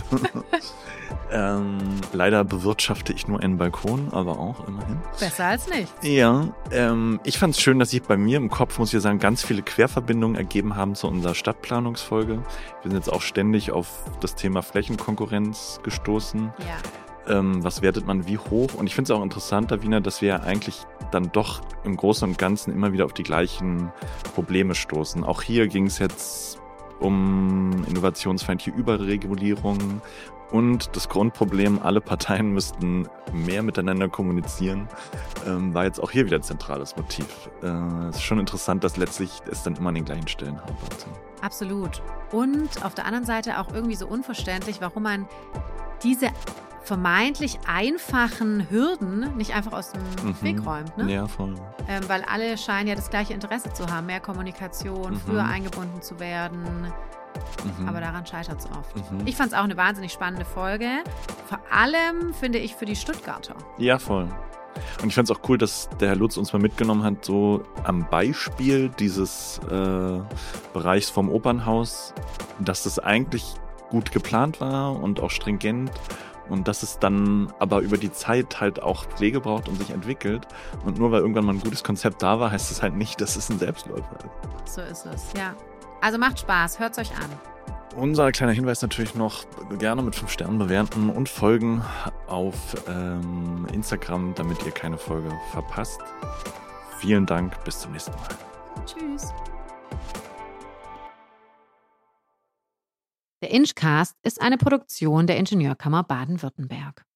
Leider bewirtschafte ich nur einen Balkon, aber auch immerhin. Besser als nichts. Ja, ich fand es schön, dass sich bei mir im Kopf, muss ich sagen, ganz viele Querverbindungen ergeben haben zu unserer Stadtplanungsfolge. Wir sind jetzt auch ständig auf das Thema Flächenkonkurrenz gestoßen. Ja. Was wertet man wie hoch? Und ich finde es auch interessant, Davina, dass wir ja eigentlich dann doch im Großen und Ganzen immer wieder auf die gleichen Probleme stoßen. Auch hier ging es jetzt um innovationsfeindliche Überregulierung und das Grundproblem, alle Parteien müssten mehr miteinander kommunizieren, war jetzt auch hier wieder ein zentrales Motiv. Es ist schon interessant, dass letztlich es dann immer an den gleichen Stellen hapert. Absolut. Und auf der anderen Seite auch irgendwie so unverständlich, warum man diese vermeintlich einfachen Hürden nicht einfach aus dem Weg räumt. Ne? Ja, voll. Weil alle scheinen ja das gleiche Interesse zu haben, mehr Kommunikation, früher eingebunden zu werden. Aber daran scheitert es oft. Ich fand es auch eine wahnsinnig spannende Folge. Vor allem, finde ich, für die Stuttgarter. Ja, voll. Und ich fand es auch cool, dass der Herr Lutz uns mal mitgenommen hat, so am Beispiel dieses Bereichs vom Opernhaus, dass das eigentlich gut geplant war und auch stringent. Und dass es dann aber über die Zeit halt auch Pflege braucht und sich entwickelt. Und nur weil irgendwann mal ein gutes Konzept da war, heißt es halt nicht, dass es ein Selbstläufer ist. So ist es, ja. Also macht Spaß, hört's euch an. Unser kleiner Hinweis natürlich noch, gerne mit 5 Sternen bewerten und folgen auf Instagram, damit ihr keine Folge verpasst. Vielen Dank, bis zum nächsten Mal. Tschüss. Der Inchcast ist eine Produktion der Ingenieurkammer Baden-Württemberg.